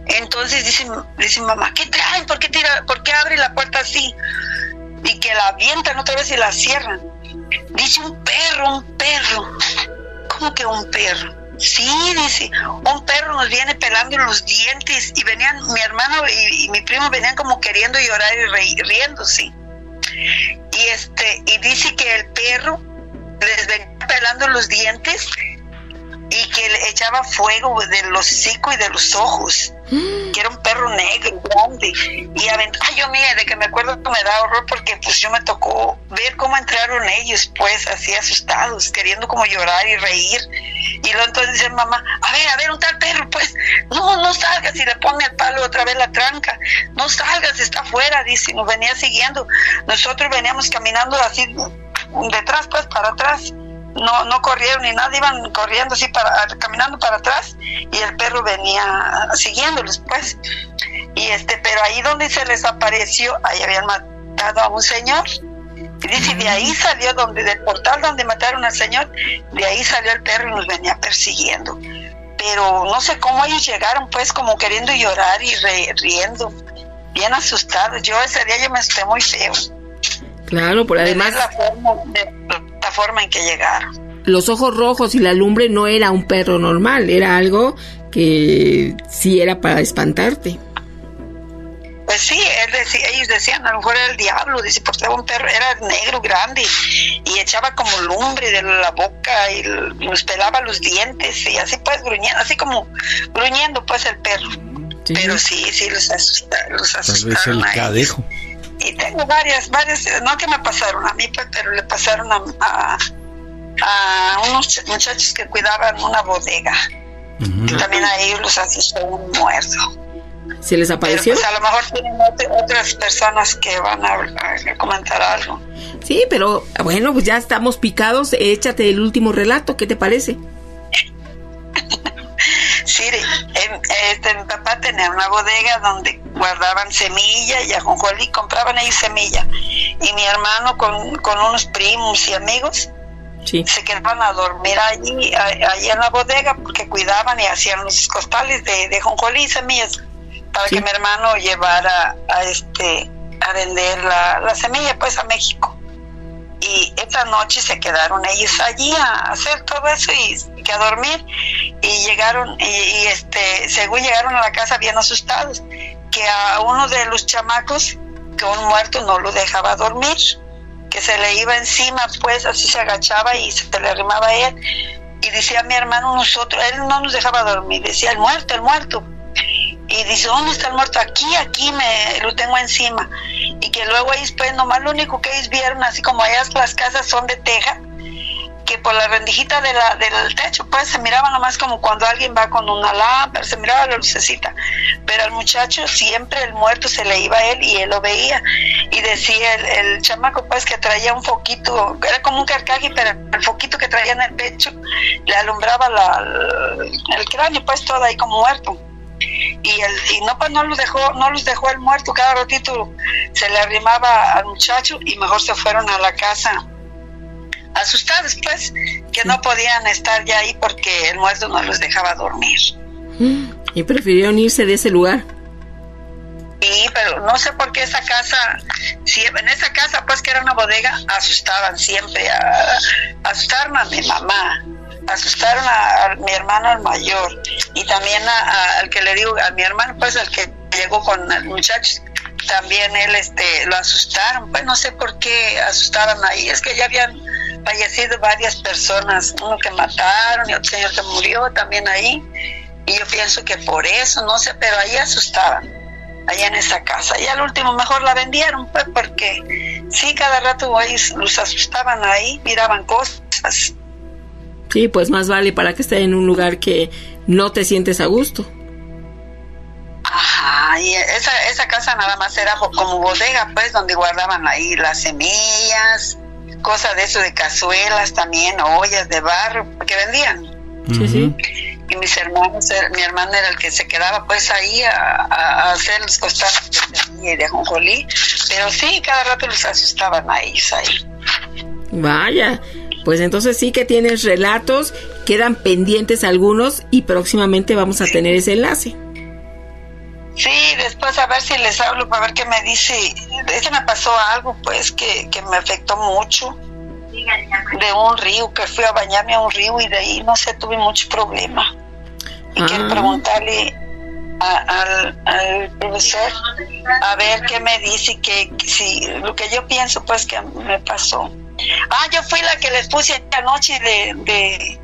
Entonces dice, dice mamá, ¿qué traen? ¿Por qué tira, por qué abre la puerta así? Y que la avientan otra vez y la cierran. Dice, un perro, un perro. ¿Cómo que un perro? Sí, dice, un perro nos viene pelando los dientes, y venían, mi hermano y, y mi primo venían como queriendo llorar y re, riéndose. Y este, y dice que el perro les venía pelando los dientes y que le echaba fuego del hocico y de los ojos, mm. que era un perro negro, grande, y aventaba. Ay, yo mira, de que me acuerdo que me da horror, porque pues yo me tocó ver cómo entraron ellos, pues, así asustados, queriendo como llorar y reír, y luego entonces dice mamá, a ver, a ver, un tal perro, pues, no, no salgas, y le pone el palo otra vez la tranca, no salgas, está afuera, dice, nos venía siguiendo, nosotros veníamos caminando así, detrás, pues, para atrás, no no corrieron ni nada, iban corriendo así, para caminando para atrás, y el perro venía siguiéndolos, pues, y este, pero ahí donde se les apareció, ahí habían matado a un señor, y dice, de ahí salió, donde del portal donde mataron al señor, de ahí salió el perro y nos venía persiguiendo, pero no sé cómo ellos llegaron, pues, como queriendo llorar y re, riendo, bien asustados. Yo ese día yo me asusté muy feo. Claro, por además la forma, de, la forma en que llegaron. Los ojos rojos y la lumbre no era un perro normal, era algo que sí era para espantarte. Pues sí, él decía, ellos decían, a lo mejor era el diablo, dice, porque era un perro, era negro, grande, y echaba como lumbre de la boca, y nos pelaba los dientes, y así pues gruñendo, así como gruñendo pues el perro. Sí. Pero sí, sí, los asustaron, los asustaron. Tal vez el cadejo. Y tengo varias, varias, no que me pasaron a mí, pues, pero le pasaron a, a, a unos muchachos que cuidaban una bodega. Uh-huh. Y también a ellos los asustó un muerto. ¿Se les apareció? Pero pues a lo mejor tienen ot- otras personas que van a, a comentar algo. Sí, pero bueno, pues ya estamos picados, échate el último relato, ¿qué te parece? Sí, este, mi papá tenía una bodega donde guardaban semilla y ajonjolí, compraban ahí semilla, y mi hermano con, con unos primos y amigos sí. se quedaban a dormir allí, allí en la bodega, porque cuidaban y hacían los costales de, de ajonjolí y semillas para sí. que mi hermano llevara a este a vender la, la semilla pues a México. Y esta noche se quedaron ellos allí a hacer todo eso y que a dormir, y llegaron y, y este según llegaron a la casa bien asustados, que a uno de los chamacos, que un muerto no lo dejaba dormir, que se le iba encima, pues así se agachaba y se le arrimaba a él, y decía mi hermano, nosotros, él no nos dejaba dormir, decía el muerto, el muerto. Y dice, ¿dónde está el muerto? Aquí, aquí me lo tengo encima. Y que luego ellos, pues, nomás lo único que ellos vieron, así como allá las casas son de teja, que por la rendijita de la, del techo, pues, se miraba nomás como cuando alguien va con una lámpara, se miraba la lucecita. Pero al muchacho siempre el muerto se le iba a él y él lo veía. Y decía el, el chamaco, pues, que traía un foquito, era como un carcaje, pero el foquito que traía en el pecho le alumbraba la, el cráneo, pues, todo ahí como muerto. Y el y no pues no los dejó no los dejó el muerto, cada ratito se le arrimaba al muchacho, y mejor se fueron a la casa asustados, pues, que no podían estar ya ahí porque el muerto no los dejaba dormir. Y prefirieron irse de ese lugar. Sí, pero no sé por qué esa casa, si en esa casa, pues, que era una bodega, asustaban siempre, a, asustaron a mi mamá, asustaron a, a mi hermano el mayor, y también a, a, al que le digo, a mi hermano, pues, al que llegó con los muchachos, también él, este, lo asustaron, pues, no sé por qué asustaban ahí, es que ya habían fallecido varias personas, uno que mataron y otro señor que murió también ahí, y yo pienso que por eso, no sé, pero ahí asustaban, allá en esa casa, y al último mejor la vendieron, pues, porque sí, cada rato ellos los asustaban ahí, miraban cosas. Sí, pues más vale para que esté en un lugar que no te sientes a gusto. Ajá, y esa, esa casa nada más era como bodega, pues, donde guardaban ahí las semillas, cosas de eso, de cazuelas también, ollas de barro, que vendían. Sí, sí. Y mis hermanos, mi hermano era el que se quedaba, pues, ahí a, a hacer los costales de semilla y de ajonjolí, pero sí, cada rato los asustaban a ellos ahí. Vaya. Pues entonces sí que tienes relatos, quedan pendientes algunos y próximamente vamos a tener ese enlace. Sí, después a ver si les hablo para ver qué me dice. Es que me pasó algo, pues, que, que me afectó mucho. De un río, que fui a bañarme a un río y de ahí, no sé, tuve mucho problema. Y ah. quiero preguntarle a, al, al profesor a ver qué me dice, que, que si lo que yo pienso, pues, que me pasó. Ah, yo fui la que les puse anoche de... de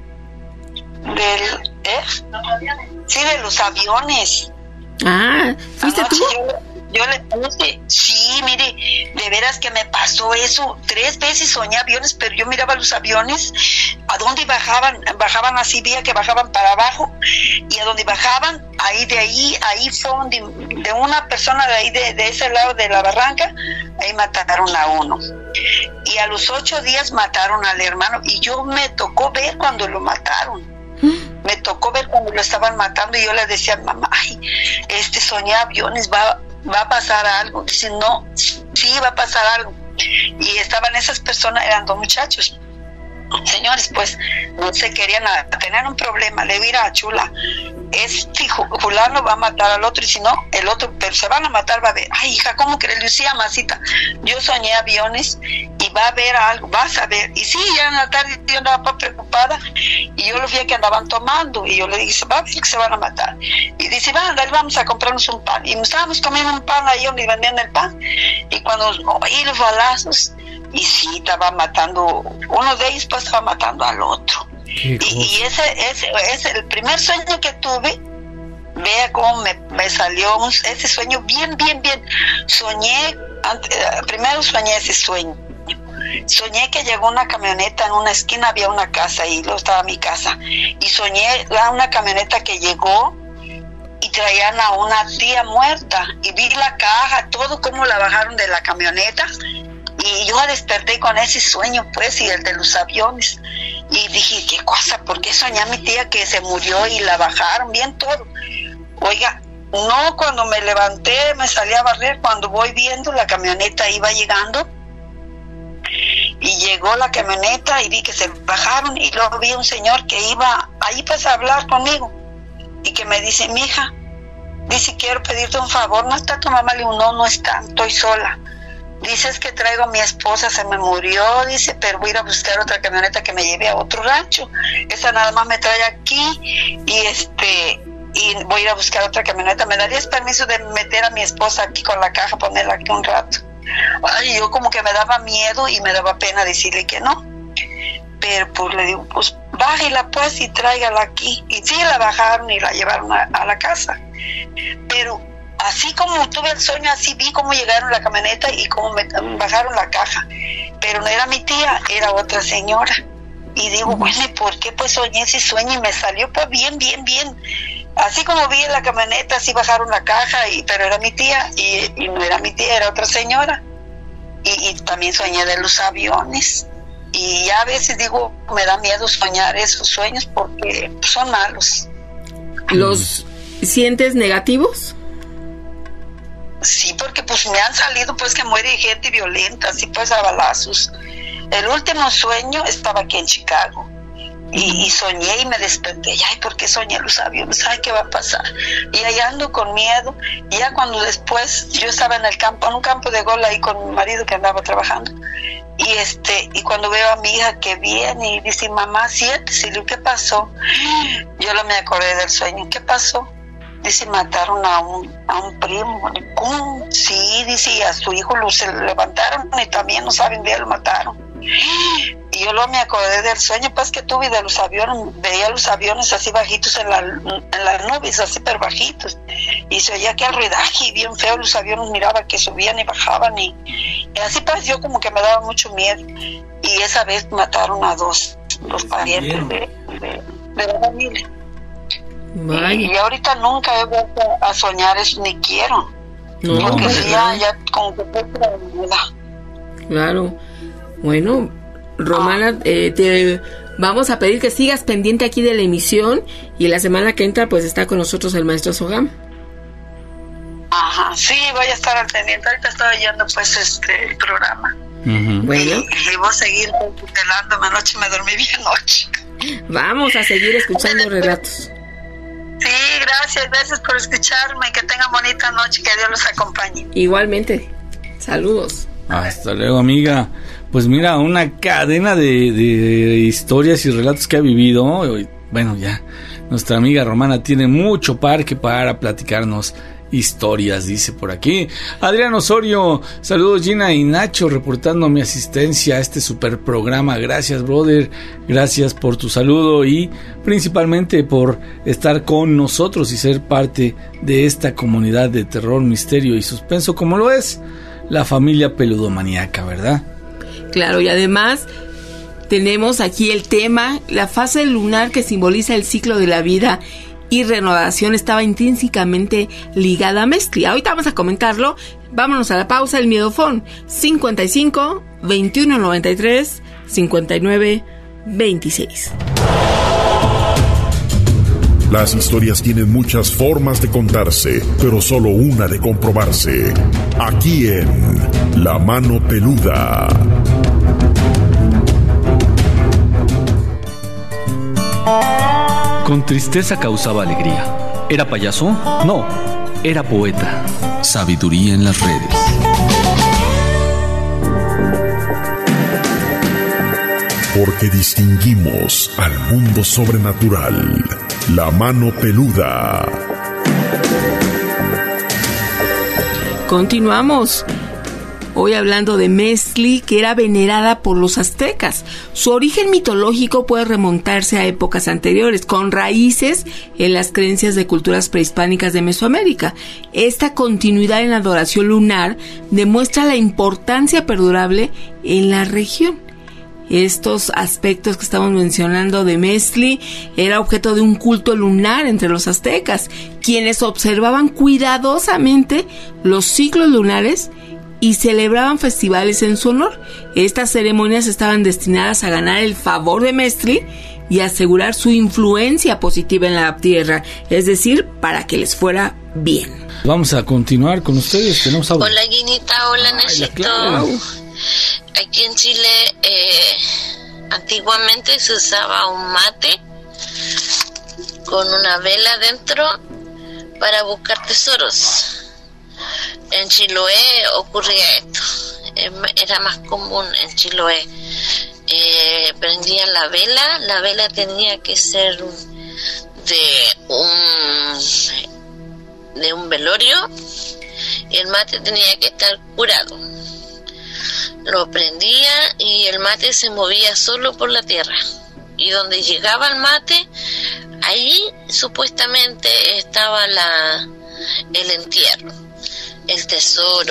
del, ¿eh? Sí, de los aviones. Ah, ¿fuiste anoche tú? Yo, yo le puse, sí, mire, de veras que me pasó eso. Tres veces soñé aviones, pero yo miraba los aviones, a dónde bajaban, bajaban así, veía que bajaban para abajo, y a donde bajaban, ahí de ahí, ahí fue donde, de una persona de ahí, de, de ese lado de la barranca, ahí mataron a uno. Y a los ocho días mataron al hermano, y yo me tocó ver cuando lo mataron. Me tocó ver cuando lo estaban matando, y yo le decía a mamá, ay, este soñé aviones, va, va a pasar algo. Dice, no, sí va a pasar algo. Y estaban esas personas, eran dos muchachos, señores, pues no se querían a, a tener un problema. Le mira a Chula, este fulano va a matar al otro, y si no, el otro, pero se van a matar, va a ver. Ay, hija, ¿cómo que le decía, masita? Yo soñé aviones y va a haber algo, vas a ver. Y sí, ya en la tarde yo andaba preocupada, y yo lo vi que andaban tomando, y yo le dije, va a ver que se van a matar. Y dice, va, andar, vamos a comprarnos un pan. Y estábamos comiendo un pan ahí donde vendían el pan, y cuando oí los balazos, y sí, estaba matando, uno de ellos pues estaba matando al otro. Y, y ese es ese, ese, el primer sueño que tuve, vea cómo me, me salió un, ese sueño bien, bien, bien. Soñé, ante, primero soñé ese sueño. Soñé que llegó una camioneta, en una esquina había una casa, y luego estaba mi casa. Y soñé a una camioneta que llegó y traían a una tía muerta. Y vi la caja, todo cómo la bajaron de la camioneta. Y yo desperté con ese sueño, pues, y el de los aviones. Y dije, ¿qué cosa? ¿Por qué soñé a mi tía que se murió y la bajaron? Bien todo. Oiga, no, cuando me levanté, me salí a barrer, cuando voy viendo, la camioneta iba llegando. Y llegó la camioneta y vi que se bajaron, y luego vi un señor que iba ahí pues a hablar conmigo. Y que me dice, mija, dice, quiero pedirte un favor, ¿no está tu mamá? Le digo, no, no está, estoy sola. Dices que traigo a mi esposa, se me murió, dice, pero voy a ir a buscar otra camioneta que me lleve a otro rancho. Esa nada más me trae aquí, y este, y voy a ir a buscar otra camioneta. ¿Me darías permiso de meter a mi esposa aquí con la caja, ponerla aquí un rato? Ay, yo como que me daba miedo y me daba pena decirle que no. Pero pues le digo, pues bájela pues y tráigala aquí. Y sí, la bajaron y la llevaron a, a la casa. Pero así como tuve el sueño, así vi cómo llegaron la camioneta y cómo me bajaron la caja. Pero no era mi tía, era otra señora. Y digo, bueno, ¿y por qué pues soñé ese sueño? Y me salió pues bien, bien, bien. Así como vi en la camioneta, así bajaron la caja, y pero era mi tía, y, y no era mi tía, era otra señora. Y, y también soñé de los aviones. Y ya a veces digo, me da miedo soñar esos sueños porque son malos. ¿Los sientes negativos? Sí, porque pues me han salido pues que muere gente violenta, así pues a balazos. El último sueño estaba aquí en Chicago. Y, y soñé y me desperté. Y, ay, ¿por qué soñé los aviones? Ay, ¿qué va a pasar? Y ahí ando con miedo. Y ya cuando después yo estaba en el campo, en un campo de gol ahí con mi marido que andaba trabajando. Y este y cuando veo a mi hija que viene y dice, mamá, siéntese. Y le digo, ¿qué pasó? Yo no me acordé del sueño. ¿Qué pasó? Dice, mataron a un, a un primo. ¿Cómo? Sí, dice, y a su hijo lo se levantaron y también no saben bien, lo mataron. Y yo luego me acordé del sueño pues que tuve de los aviones, veía los aviones así bajitos en, la, en las nubes, así pero bajitos, y se oía que el ruidaje y bien feo los aviones, miraba que subían y bajaban, y, y así pues yo como que me daba mucho miedo. Y esa vez mataron a dos, dos parientes de, de, de la familia. Y, y ahorita nunca he vuelto a soñar eso, ni quiero, no, porque si ya, ya como que fue otra vida. Claro. Bueno, Romana, eh, te vamos a pedir que sigas pendiente aquí de la emisión, y la semana que entra pues está con nosotros el maestro Sogam. Ajá, sí, voy a estar al pendiente. Ahorita estoy oyendo pues este el programa. Uh-huh. Bueno. Y, y voy a seguir tutelándome. Anoche me dormí bien noche. Vamos a seguir escuchando relatos. Sí, gracias, gracias por escucharme, que tengan bonita noche, que Dios los acompañe. Igualmente, saludos. Hasta luego, amiga. Pues mira, una cadena de, de historias y relatos que ha vivido. Bueno, ya, nuestra amiga Romana tiene mucho parque para platicarnos historias, dice por aquí. Adrián Osorio, saludos Gina y Nacho, reportando mi asistencia a este super programa. Gracias, brother, gracias por tu saludo y principalmente por estar con nosotros y ser parte de esta comunidad de terror, misterio y suspenso, como lo es la familia peludomaníaca, ¿verdad? Claro, y además tenemos aquí el tema, la fase lunar que simboliza el ciclo de la vida y renovación estaba intrínsecamente ligada a Mestli. Ahorita vamos a comentarlo. Vámonos a la pausa. El miedofón cincuenta y cinco, veintiuno noventa y tres, cincuenta y nueve veintiséis. Las historias tienen muchas formas de contarse, pero solo una de comprobarse. Aquí en La Mano Peluda. Con tristeza causaba alegría. ¿Era payaso? No, era poeta. Sabiduría en las redes. Porque distinguimos al mundo sobrenatural. La Mano Peluda. Continuamos. Hoy hablando de Mestli, que era venerada por los aztecas. Su origen mitológico puede remontarse a épocas anteriores, con raíces en las creencias de culturas prehispánicas de Mesoamérica. Esta continuidad en la adoración lunar demuestra la importancia perdurable en la región. Estos aspectos que estamos mencionando de Mestli era objeto de un culto lunar entre los aztecas, quienes observaban cuidadosamente los ciclos lunares y celebraban festivales en su honor. Estas ceremonias estaban destinadas a ganar el favor de Mestli y asegurar su influencia positiva en la tierra, es decir, para que les fuera bien. Vamos a continuar con ustedes. Tenemos audio. Hola Guinita, hola Nachito. Aquí en Chile eh, antiguamente se usaba un mate con una vela dentro para buscar tesoros. En Chiloé ocurría esto, era más común en Chiloé. Eh, prendían la vela, la vela tenía que ser de un de un velorio y el mate tenía que estar curado. Lo prendía y el mate se movía solo por la tierra, y donde llegaba el mate, ahí supuestamente estaba la el entierro, el tesoro.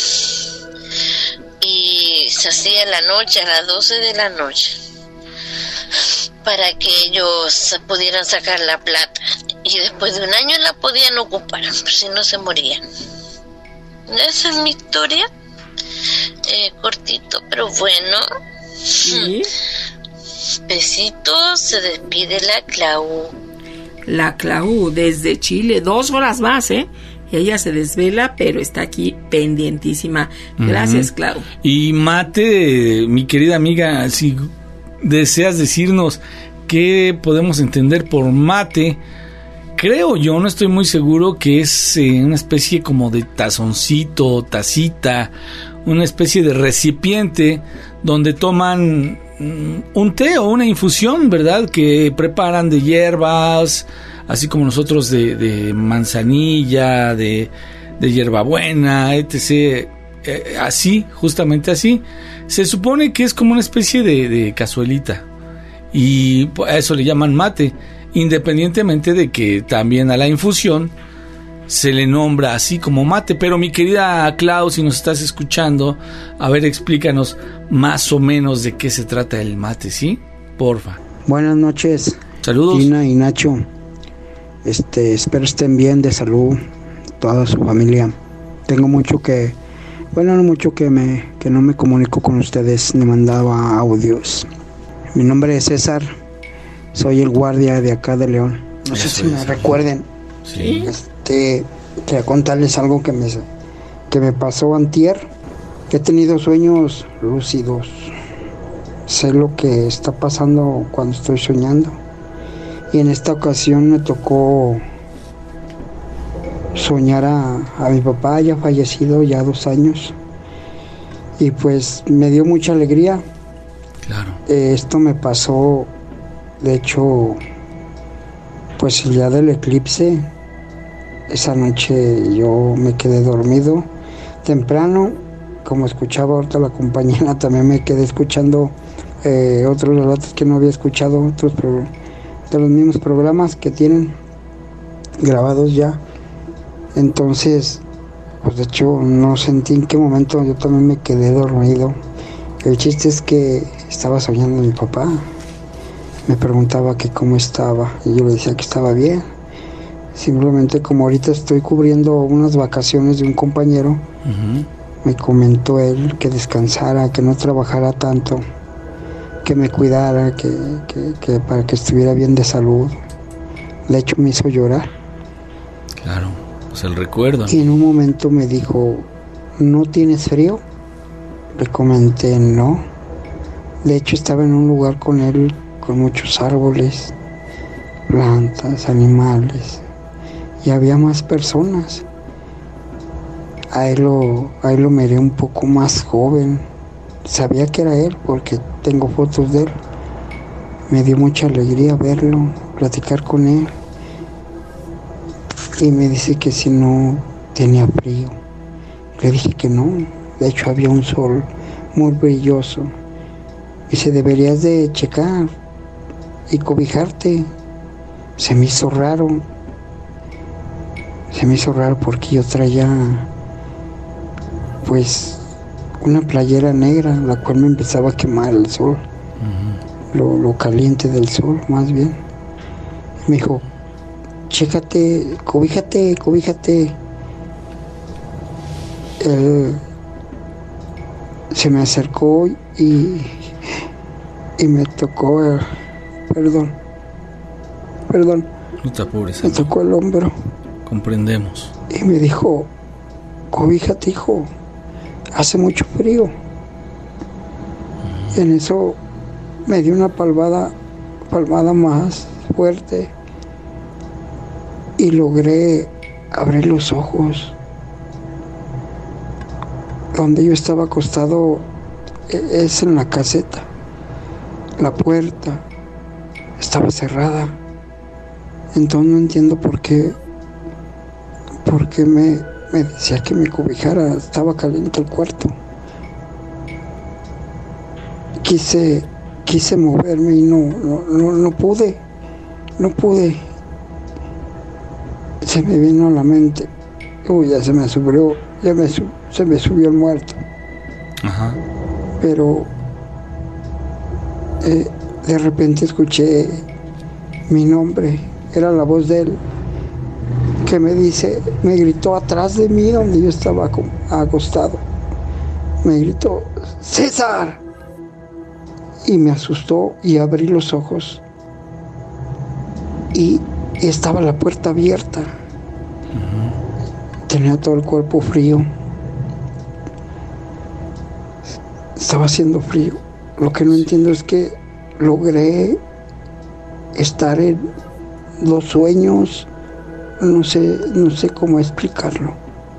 Y se hacía en la noche, a las doce de la noche, para que ellos pudieran sacar la plata, y después de un año la podían ocupar, pero si no se morían. Esa es mi historia, eh, cortito pero bueno. ¿Sí? Besitos, se despide la Clau. La Clau desde Chile, dos horas más, ¿eh? Ella se desvela, pero está aquí pendientísima. Gracias, uh-huh. Clau. Y Mate, mi querida amiga, si deseas decirnos qué podemos entender por mate, creo yo, no estoy muy seguro, que es eh, una especie como de tazoncito, tacita, una especie de recipiente donde toman mm, un té o una infusión, ¿verdad? Que preparan de hierbas, así como nosotros de, de manzanilla, de, de hierbabuena, etcétera. Eh, así, justamente así. Se supone que es como una especie de, de cazuelita, y a eso le llaman mate, independientemente de que también a la infusión se le nombra así como mate. Pero mi querida Clau, si nos estás escuchando, a ver, explícanos más o menos de qué se trata el mate, ¿sí? Porfa. Buenas noches. Saludos. Gina y Nacho. Este, espero estén bien de salud, toda su familia. Tengo mucho que, bueno, no mucho que me, que no me comunico con ustedes, me mandaba audios. Mi nombre es César, soy el guardia de acá de León. No sé si me recuerden. Sí. Este, quería contarles algo que me, que me pasó antier. He tenido sueños lúcidos. Sé lo que está pasando cuando estoy soñando. Y en esta ocasión me tocó soñar a, a mi papá, ya fallecido, ya dos años. Y pues me dio mucha alegría. Claro. Eh, esto me pasó, de hecho, pues el día del eclipse. Esa noche yo me quedé dormido temprano, como escuchaba ahorita la compañera, también me quedé escuchando eh, otros relatos que no había escuchado, otros pro, de los mismos programas que tienen grabados ya. Entonces, pues de hecho no sentí en qué momento yo también me quedé dormido. El chiste es que estaba soñando a mi papá. Me preguntaba que cómo estaba y yo le decía que estaba bien. Simplemente como ahorita estoy cubriendo unas vacaciones de un compañero, uh-huh. me comentó él que descansara, que no trabajara tanto, que me cuidara, que, que, que para que estuviera bien de salud. De hecho me hizo llorar. Claro, pues el recuerdo. Y en un momento me dijo, ¿no tienes frío? Le comenté, no. De hecho estaba en un lugar con él, con muchos árboles, plantas, animales. Y había más personas. A él lo, a él lo miré un poco más joven. Sabía que era él porque tengo fotos de él. Me dio mucha alegría verlo, platicar con él. Y me dice que si no tenía frío. Le dije que no. De hecho había un sol muy brilloso. Dice, deberías de checar y cobijarte. Se me hizo raro. Se me hizo raro porque yo traía pues una playera negra, la cual me empezaba a quemar el sol, uh-huh. lo, lo caliente del sol más bien. Me dijo, chécate, cobíjate, cobíjate. Él se me acercó y, y me tocó, eh, perdón, perdón, no te apures, me tocó el hombro. Comprendemos. Y me dijo, cobíjate, hijo, hace mucho frío. Uh-huh. En eso me dio una palmada, palmada más fuerte y logré abrir los ojos. Donde yo estaba acostado es en la caseta. La puerta estaba cerrada. Entonces no entiendo por qué porque me, me decía que me cobijara, estaba caliente el cuarto. Quise, quise moverme y no, no, no, no pude, no pude. Se me vino a la mente, uy, ya se me subió, ya me, se me subió el muerto. Ajá. Pero eh, de repente escuché mi nombre, era la voz de él, que me dice, me gritó atrás de mí donde yo estaba acostado. Me gritó, ¡César! Y me asustó y abrí los ojos. Y estaba la puerta abierta. Uh-huh. Tenía todo el cuerpo frío. Estaba haciendo frío. Lo que no entiendo es que logré estar en los sueños. No sé, no sé cómo explicarlo.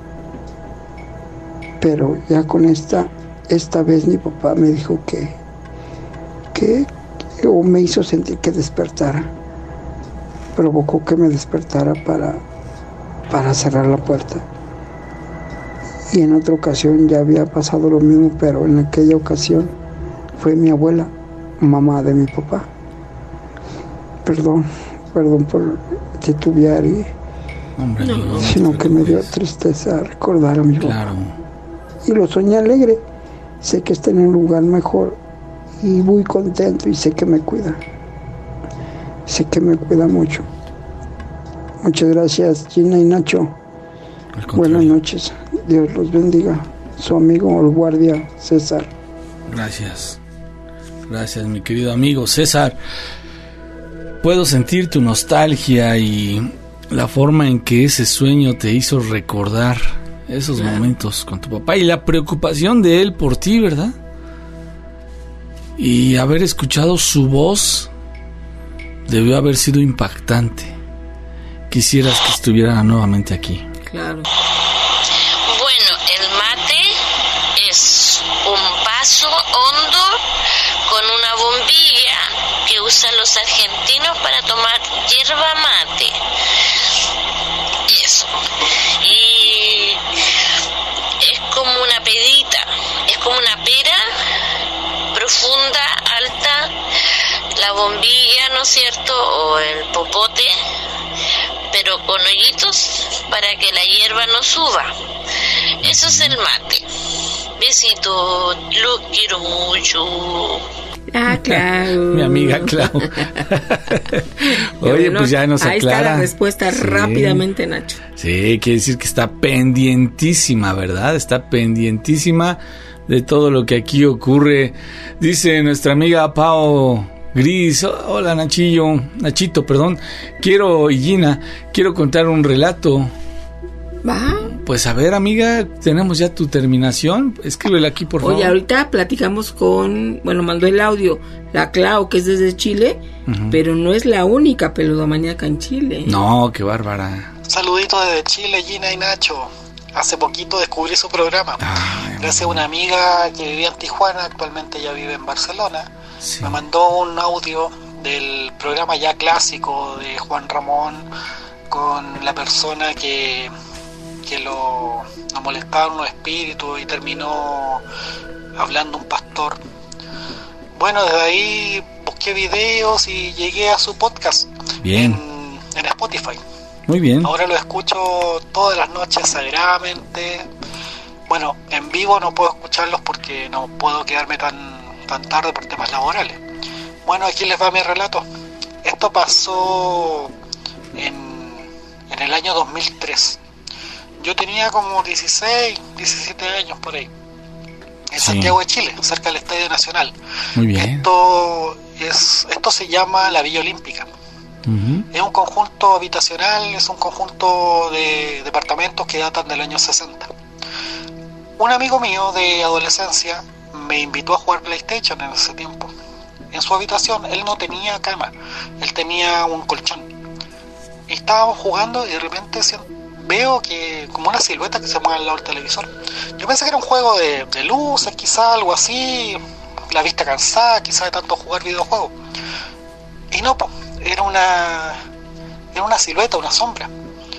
Pero ya con esta, esta vez mi papá me dijo que, que, o me hizo sentir que despertara. Provocó que me despertara para, para cerrar la puerta. Y en otra ocasión ya había pasado lo mismo, pero en aquella ocasión fue mi abuela, mamá de mi papá. Perdón, perdón por titubear y Hombre, no, no, sino que me dio tristeza recordar a mi papá. Claro. Y lo soñé alegre. Sé que está en un lugar mejor y muy contento y sé que me cuida. Sé que me cuida mucho. Muchas gracias, Gina y Nacho. Buenas noches. Dios los bendiga. Su amigo, el guardia César. Gracias. Gracias, mi querido amigo César. Puedo sentir tu nostalgia y la forma en que ese sueño te hizo recordar esos momentos con tu papá y la preocupación de él por ti, ¿verdad? Y haber escuchado su voz debió haber sido impactante. Quisieras que estuviera nuevamente aquí. Claro. Bueno, el mate es un vaso hondo con una bombilla que usan los argentinos para tomar yerba mate. Eso. Y es como una pedita, es como una pera profunda, alta, la bombilla, ¿no es cierto? O el popote, pero con hoyitos para que la hierba no suba. Eso es el mate. Besito, lo quiero mucho. Ah, Clau. Mi amiga Clau. Oye, bueno, pues ya nos aclara. Ahí está la respuesta sí. rápidamente, Nacho. Sí, quiere decir que está pendientísima, ¿verdad? Está pendientísima de todo lo que aquí ocurre. Dice nuestra amiga Pao Gris, hola Nachillo, Nachito, perdón. Quiero, y Gina, quiero contar un relato. ¿Va? Pues a ver, amiga, tenemos ya tu terminación. Escríbele aquí, por favor. Oye, ahorita platicamos con, bueno, mandó el audio, la Clau, que es desde Chile, uh-huh. pero no es la única peludomaníaca en Chile. No, qué bárbara. Saluditos desde Chile, Gina y Nacho. Hace poquito descubrí su programa. Ay, gracias a una amiga que vivía en Tijuana, actualmente ya vive en Barcelona. Sí. Me mandó un audio del programa ya clásico de Juan Ramón con la persona que... que lo, lo molestaban unos espíritus y terminó hablando un pastor. Bueno, desde ahí busqué videos y llegué a su podcast. Bien. En, en Spotify. Muy bien. Ahora lo escucho todas las noches sagradamente. Bueno, en vivo no puedo escucharlos porque no puedo quedarme tan, tan tarde por temas laborales. Bueno, aquí les va mi relato. Esto pasó en, en el año dos mil tres. Yo tenía como dieciséis, diecisiete años por ahí, en sí. Santiago de Chile, cerca del Estadio Nacional. Muy bien. Esto, es, esto se llama la Villa Olímpica. Uh-huh. Es un conjunto habitacional, es un conjunto de departamentos que datan del año sesenta. Un amigo mío de adolescencia me invitó a jugar PlayStation en ese tiempo. En su habitación él no tenía cama, él tenía un colchón. Y estábamos jugando y de repente veo que como una silueta que se mueve al lado del televisor. Yo pensé que era un juego de, de luces, quizá algo así, la vista cansada, quizá de tanto jugar videojuegos. Y no, po, era una era una silueta, una sombra.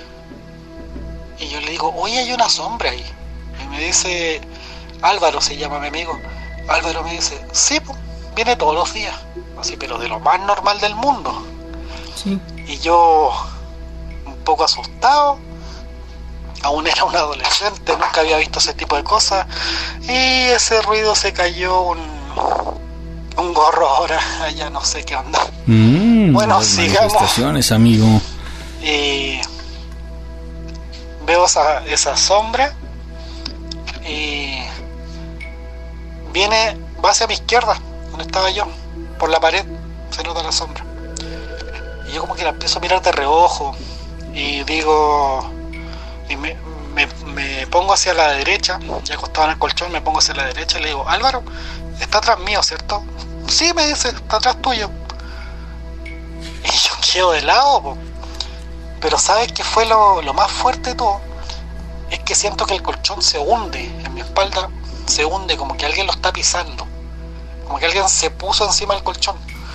Y yo le digo, oye, hay una sombra ahí. Y me dice, Álvaro se llama mi amigo. Álvaro me dice, sí, po, viene todos los días. Así, pero de lo más normal del mundo. Sí. Y yo, un poco asustado, aún era un adolescente, nunca había visto ese tipo de cosas, y ese ruido se cayó un, un gorro ahora, allá no sé qué onda. Mm, bueno, sigamos. Manifestaciones, amigo. Y veo esa, esa sombra y viene, va hacia mi izquierda, donde estaba yo, por la pared, se nota la sombra. Y yo como que la empiezo a mirar de reojo y digo... y me, me, me pongo hacia la derecha, ya acostado en el colchón, me pongo hacia la derecha y le digo, Álvaro, está atrás mío, ¿cierto? Sí, me dice, está atrás tuyo. Y yo quedo de lado, po. Pero ¿sabes qué fue lo, lo más fuerte de todo? Es que siento que el colchón se hunde, en mi espalda se hunde, como que alguien lo está pisando, como que alguien se puso encima del colchón.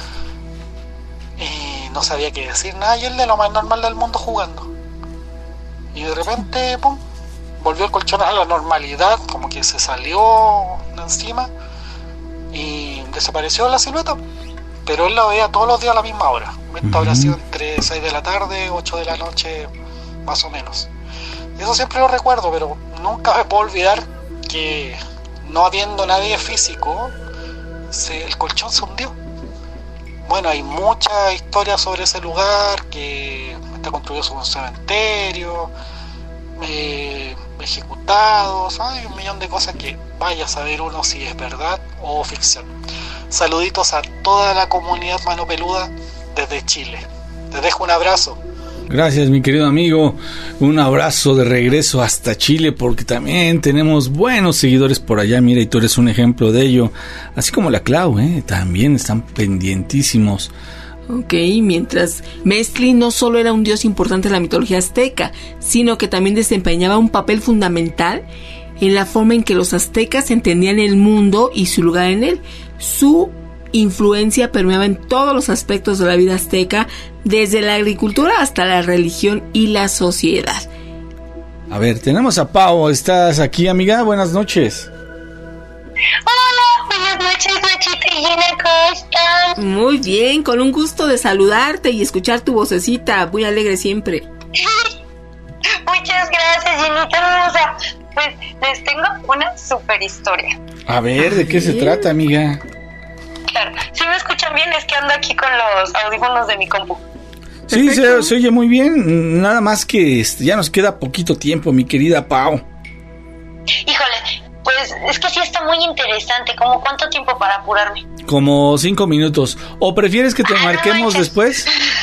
Y no sabía qué decir nada, y él de lo más normal del mundo jugando. Y de repente, pum, volvió el colchón a la normalidad, como que se salió de encima y desapareció la silueta. Pero él la veía todos los días a la misma hora. Esto uh-huh. habrá sido entre seis de la tarde, ocho de la noche, más o menos. Y eso siempre lo recuerdo, pero nunca me puedo olvidar que no habiendo nadie físico, se, el colchón se hundió. Bueno, hay muchas historias sobre ese lugar, que está construido sobre un cementerio, eh, ejecutados, hay un millón de cosas que vaya a saber uno si es verdad o ficción. Saluditos a toda la comunidad Mano Peluda desde Chile. Les dejo un abrazo. Gracias, mi querido amigo. Un abrazo de regreso hasta Chile, porque también tenemos buenos seguidores por allá. Mira, y tú eres un ejemplo de ello. Así como la Clau, ¿eh? También están pendientísimos Ok, mientras Mezcli no solo era un dios importante en la mitología azteca, sino que también desempeñaba un papel fundamental en la forma en que los aztecas entendían el mundo y su lugar en él. Su influencia permeaba en todos los aspectos de la vida azteca, desde la agricultura hasta la religión y la sociedad. A ver, tenemos a Pau. ¿Estás aquí, amiga? Buenas noches. Hola, buenas noches, Nachito y Gina, ¿cómo están? Muy bien, con un gusto de saludarte y escuchar tu vocecita, muy alegre siempre. Muchas gracias, Ginita hermosa. Pues les tengo una super historia. A ver, ¿de qué se trata, amiga? Claro, si me escuchan bien es que ando aquí con los audífonos de mi compu. Sí, se, se oye muy bien, nada más que este, ya nos queda poquito tiempo, mi querida Pau. Híjole, pues es que sí está muy interesante. ¿Cómo cuánto tiempo para apurarme? Como cinco minutos. ¿O prefieres que te ah, marquemos no después?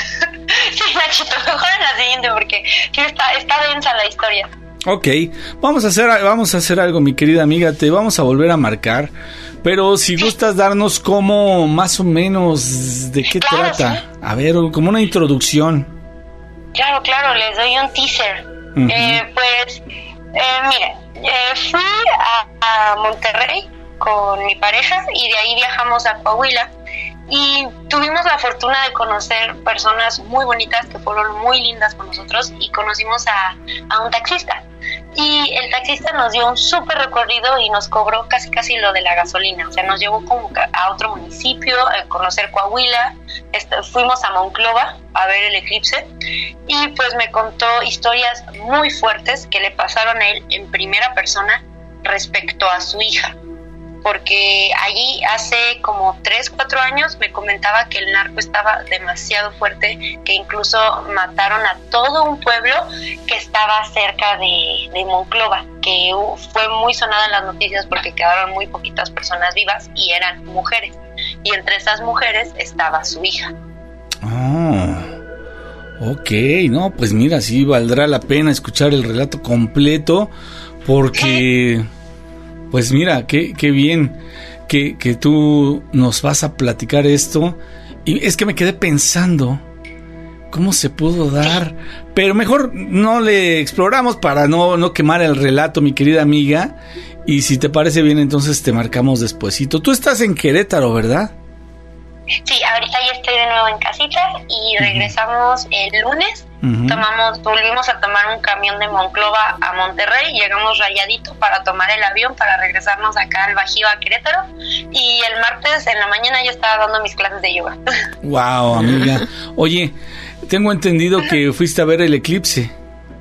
Sí, Nachito, mejor en la siguiente porque sí está, está densa la historia. Ok, vamos a hacer, vamos a hacer algo, mi querida amiga, te vamos a volver a marcar, pero si gustas darnos como más o menos de qué claro, trata, sí. A ver, como una introducción. Claro, claro, les doy un teaser. Uh-huh. Eh, pues, eh, miren, eh, fui a, a Monterrey con mi pareja y de ahí viajamos a Coahuila y tuvimos la fortuna de conocer personas muy bonitas que fueron muy lindas con nosotros y conocimos a, a un taxista. Y el taxista nos dio un súper recorrido y nos cobró casi casi lo de la gasolina. O sea, nos llevó como a otro municipio a conocer Coahuila. Este, fuimos a Monclova a ver el eclipse y pues me contó historias muy fuertes que le pasaron a él en primera persona respecto a su hija. Porque allí hace como tres, cuatro años me comentaba que el narco estaba demasiado fuerte, que incluso mataron a todo un pueblo que estaba cerca de, de Monclova, que uh, fue muy sonada en las noticias porque quedaron muy poquitas personas vivas y eran mujeres. Y entre esas mujeres estaba su hija. Ah, ok, no, pues mira, sí valdrá la pena escuchar el relato completo porque... Pues mira, qué, qué bien que, que tú nos vas a platicar esto. Y es que me quedé pensando cómo se pudo dar. Pero mejor no le exploramos para no, no quemar el relato, mi querida amiga. Y si te parece bien, entonces te marcamos despuesito. Tú estás en Querétaro, ¿verdad? Sí, ahorita ya estoy de nuevo en casita y regresamos el lunes. Uh-huh. Tomamos, volvimos a tomar un camión de Monclova a Monterrey, llegamos rayadito para tomar el avión para regresarnos acá al Bajío a Querétaro y el martes en la mañana ya estaba dando mis clases de yoga. Wow, amiga. Oye, tengo entendido que fuiste a ver el eclipse.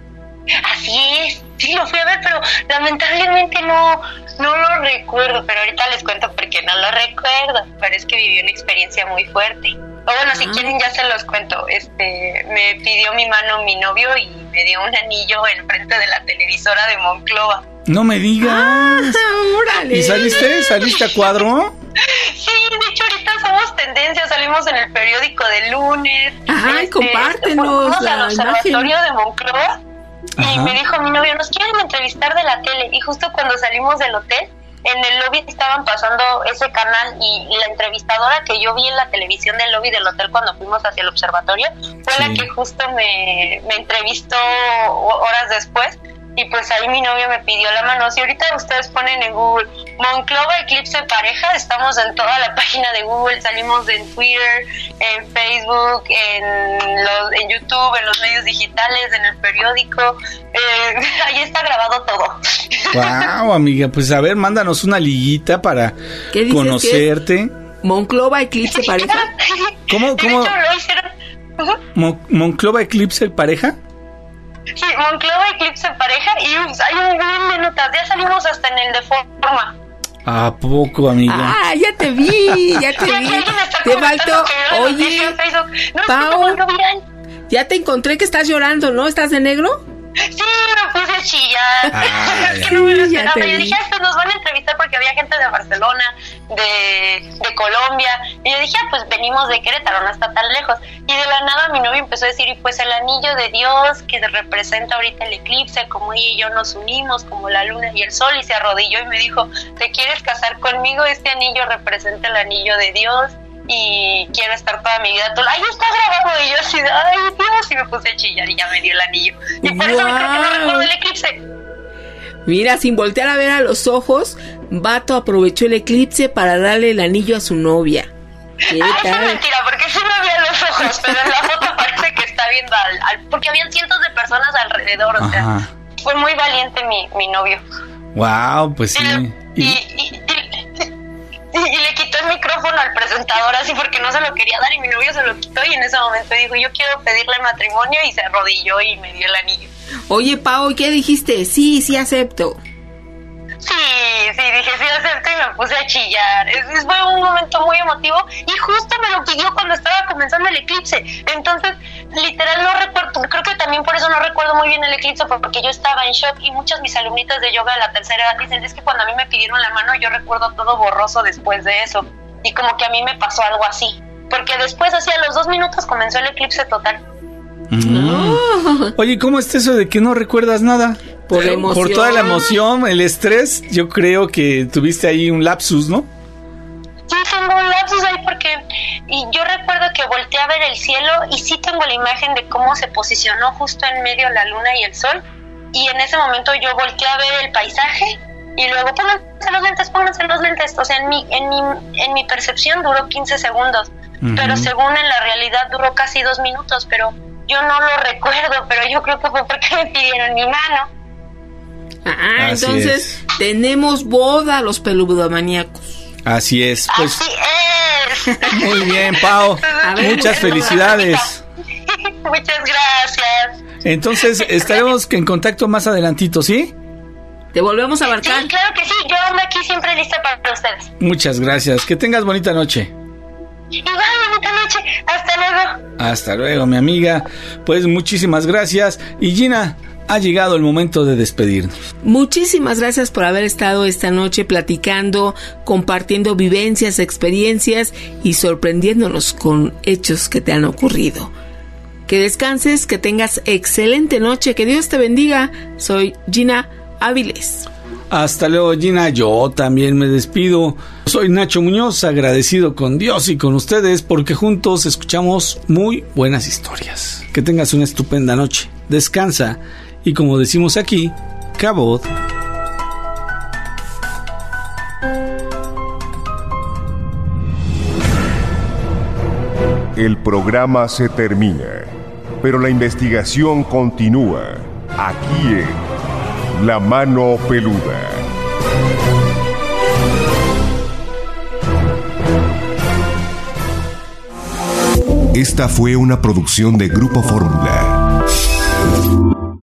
Así es, sí lo fui a ver, pero lamentablemente no, no lo recuerdo, pero ahorita les cuento porque no lo recuerdo, pero es que viví una experiencia muy fuerte. O bueno, si quieren ya se los cuento. Este, me pidió mi mano mi novio y me dio un anillo en frente de la televisora de Monclova. No me digas. Ah, órale. ¿Y saliste? ¿Saliste a cuadro? Sí, de hecho ahorita somos tendencia, salimos en el periódico de lunes. Ay, este, compártenos fuimos la al observatorio imagen de Monclova. Ajá. Y me dijo mi novio, nos quieren entrevistar de la tele. Y justo cuando salimos del hotel, en el lobby estaban pasando ese canal y la entrevistadora que yo vi en la televisión del lobby del hotel cuando fuimos hacia el observatorio fue sí. la que justo me, me entrevistó horas después. Y pues ahí mi novio me pidió la mano. Si ahorita ustedes ponen en Google Monclova Eclipse Pareja, estamos en toda la página de Google, salimos en Twitter, en Facebook, en, los, en YouTube, en los medios digitales, en el periódico. Eh, ahí está grabado todo. Wow, amiga, pues a ver, mándanos una liguita para conocerte. Monclova Eclipse Pareja. ¿Cómo? ¿Cómo? De hecho, lo hicieron. Uh-huh. Mon- Monclova Eclipse Pareja. Sí, Monclova Eclipse Pareja y ups, hay un buen de notas, ya salimos hasta en el de forma. ¿A poco, amiga? Ah, ya te vi, ya te vi. Te faltó, oye, no, Pau, ya te encontré que estás llorando, ¿no? ¿Estás de negro? Sí, me puse a chillar. Ah, es que no me lo esperaba. Yo dije, ah, pues nos van a entrevistar porque había gente de Barcelona, de, de Colombia. Y yo dije, ah, pues venimos de Querétaro, no está tan lejos. Y de la nada mi novio empezó a decir, y pues el anillo de Dios que representa ahorita el eclipse, como ella y yo nos unimos, como la luna y el sol, y se arrodilló y me dijo, ¿te quieres casar conmigo? Este anillo representa el anillo de Dios. y quiero estar toda mi vida a tu lado. ¡Ay, está grabado! Y yo así, ¡ay, Dios! Y me puse a chillar y ya me dio el anillo. Y por eso creo que no recuerdo el eclipse. Mira, sin voltear a ver a los ojos, Vato aprovechó el eclipse para darle el anillo a su novia. ¿Qué Ay, tal? es mentira, porque sí me vi a los ojos, pero en la foto parece que está viendo al, al... Porque habían cientos de personas alrededor, o sea, Ajá. fue muy valiente mi, mi novio. Wow, pues sí. Y, y, y, y, y le quitó el micrófono al presentador así porque no se lo quería dar y mi novio se lo quitó y en ese momento dijo, yo quiero pedirle matrimonio y se arrodilló y me dio el anillo. Oye, Pau, ¿qué dijiste? Sí, sí acepto. Sí, sí, dije sí acepto y me puse a chillar. Es, es, fue un momento muy emotivo y justo me lo pidió cuando estaba comenzando el eclipse. Entonces, literal no recuerdo, creo que también por eso no recuerdo muy bien el eclipse, porque yo estaba en shock y muchas de mis alumnitas de yoga de la tercera edad dicen, es que cuando a mí me pidieron la mano yo recuerdo todo borroso después de eso. Y como que a mí me pasó algo así. Porque después, así a los dos minutos comenzó el eclipse total. Mm. Oh. Oye, ¿cómo es eso de que no recuerdas nada? Por la emoción. Por toda la emoción, el estrés, yo creo que tuviste ahí un lapsus, ¿no? Sí, tengo un lapsus ahí porque y yo recuerdo que volteé a ver el cielo y sí tengo la imagen de cómo se posicionó justo en medio la luna y el sol. Y en ese momento yo volteé a ver el paisaje y luego pónganse los lentes, pónganse los lentes. O sea, en mi, en mi, en mi percepción duró quince segundos, uh-huh. Pero según en la realidad duró casi dos minutos, pero yo no lo recuerdo, pero yo creo que fue porque me pidieron mi mano. Ah, Así entonces es. Tenemos boda los peludomaníacos. Así es, pues. Así es. Muy bien, Pau. Ver, muchas felicidades. Muchas gracias. Entonces, estaremos en contacto más adelantito, ¿sí? Te volvemos a marcar. Sí, claro que sí. Yo ando aquí siempre lista para ustedes. Muchas gracias. Que tengas bonita noche. Igual, bonita noche. Hasta luego. Hasta luego, mi amiga. Pues muchísimas gracias. Y Gina, ha llegado el momento de despedirnos. Muchísimas gracias por haber estado esta noche platicando, compartiendo vivencias, experiencias y sorprendiéndonos con hechos que te han ocurrido. Que descanses, que tengas excelente noche, que Dios te bendiga. Soy Gina Áviles. Hasta luego, Gina. Yo también me despido. Soy Nacho Muñoz, agradecido con Dios y con ustedes porque juntos escuchamos muy buenas historias. Que tengas una estupenda noche. Descansa. Y como decimos aquí, Cabot. El programa se termina, pero la investigación continúa aquí en La Mano Peluda. Esta fue una producción de Grupo Fórmula.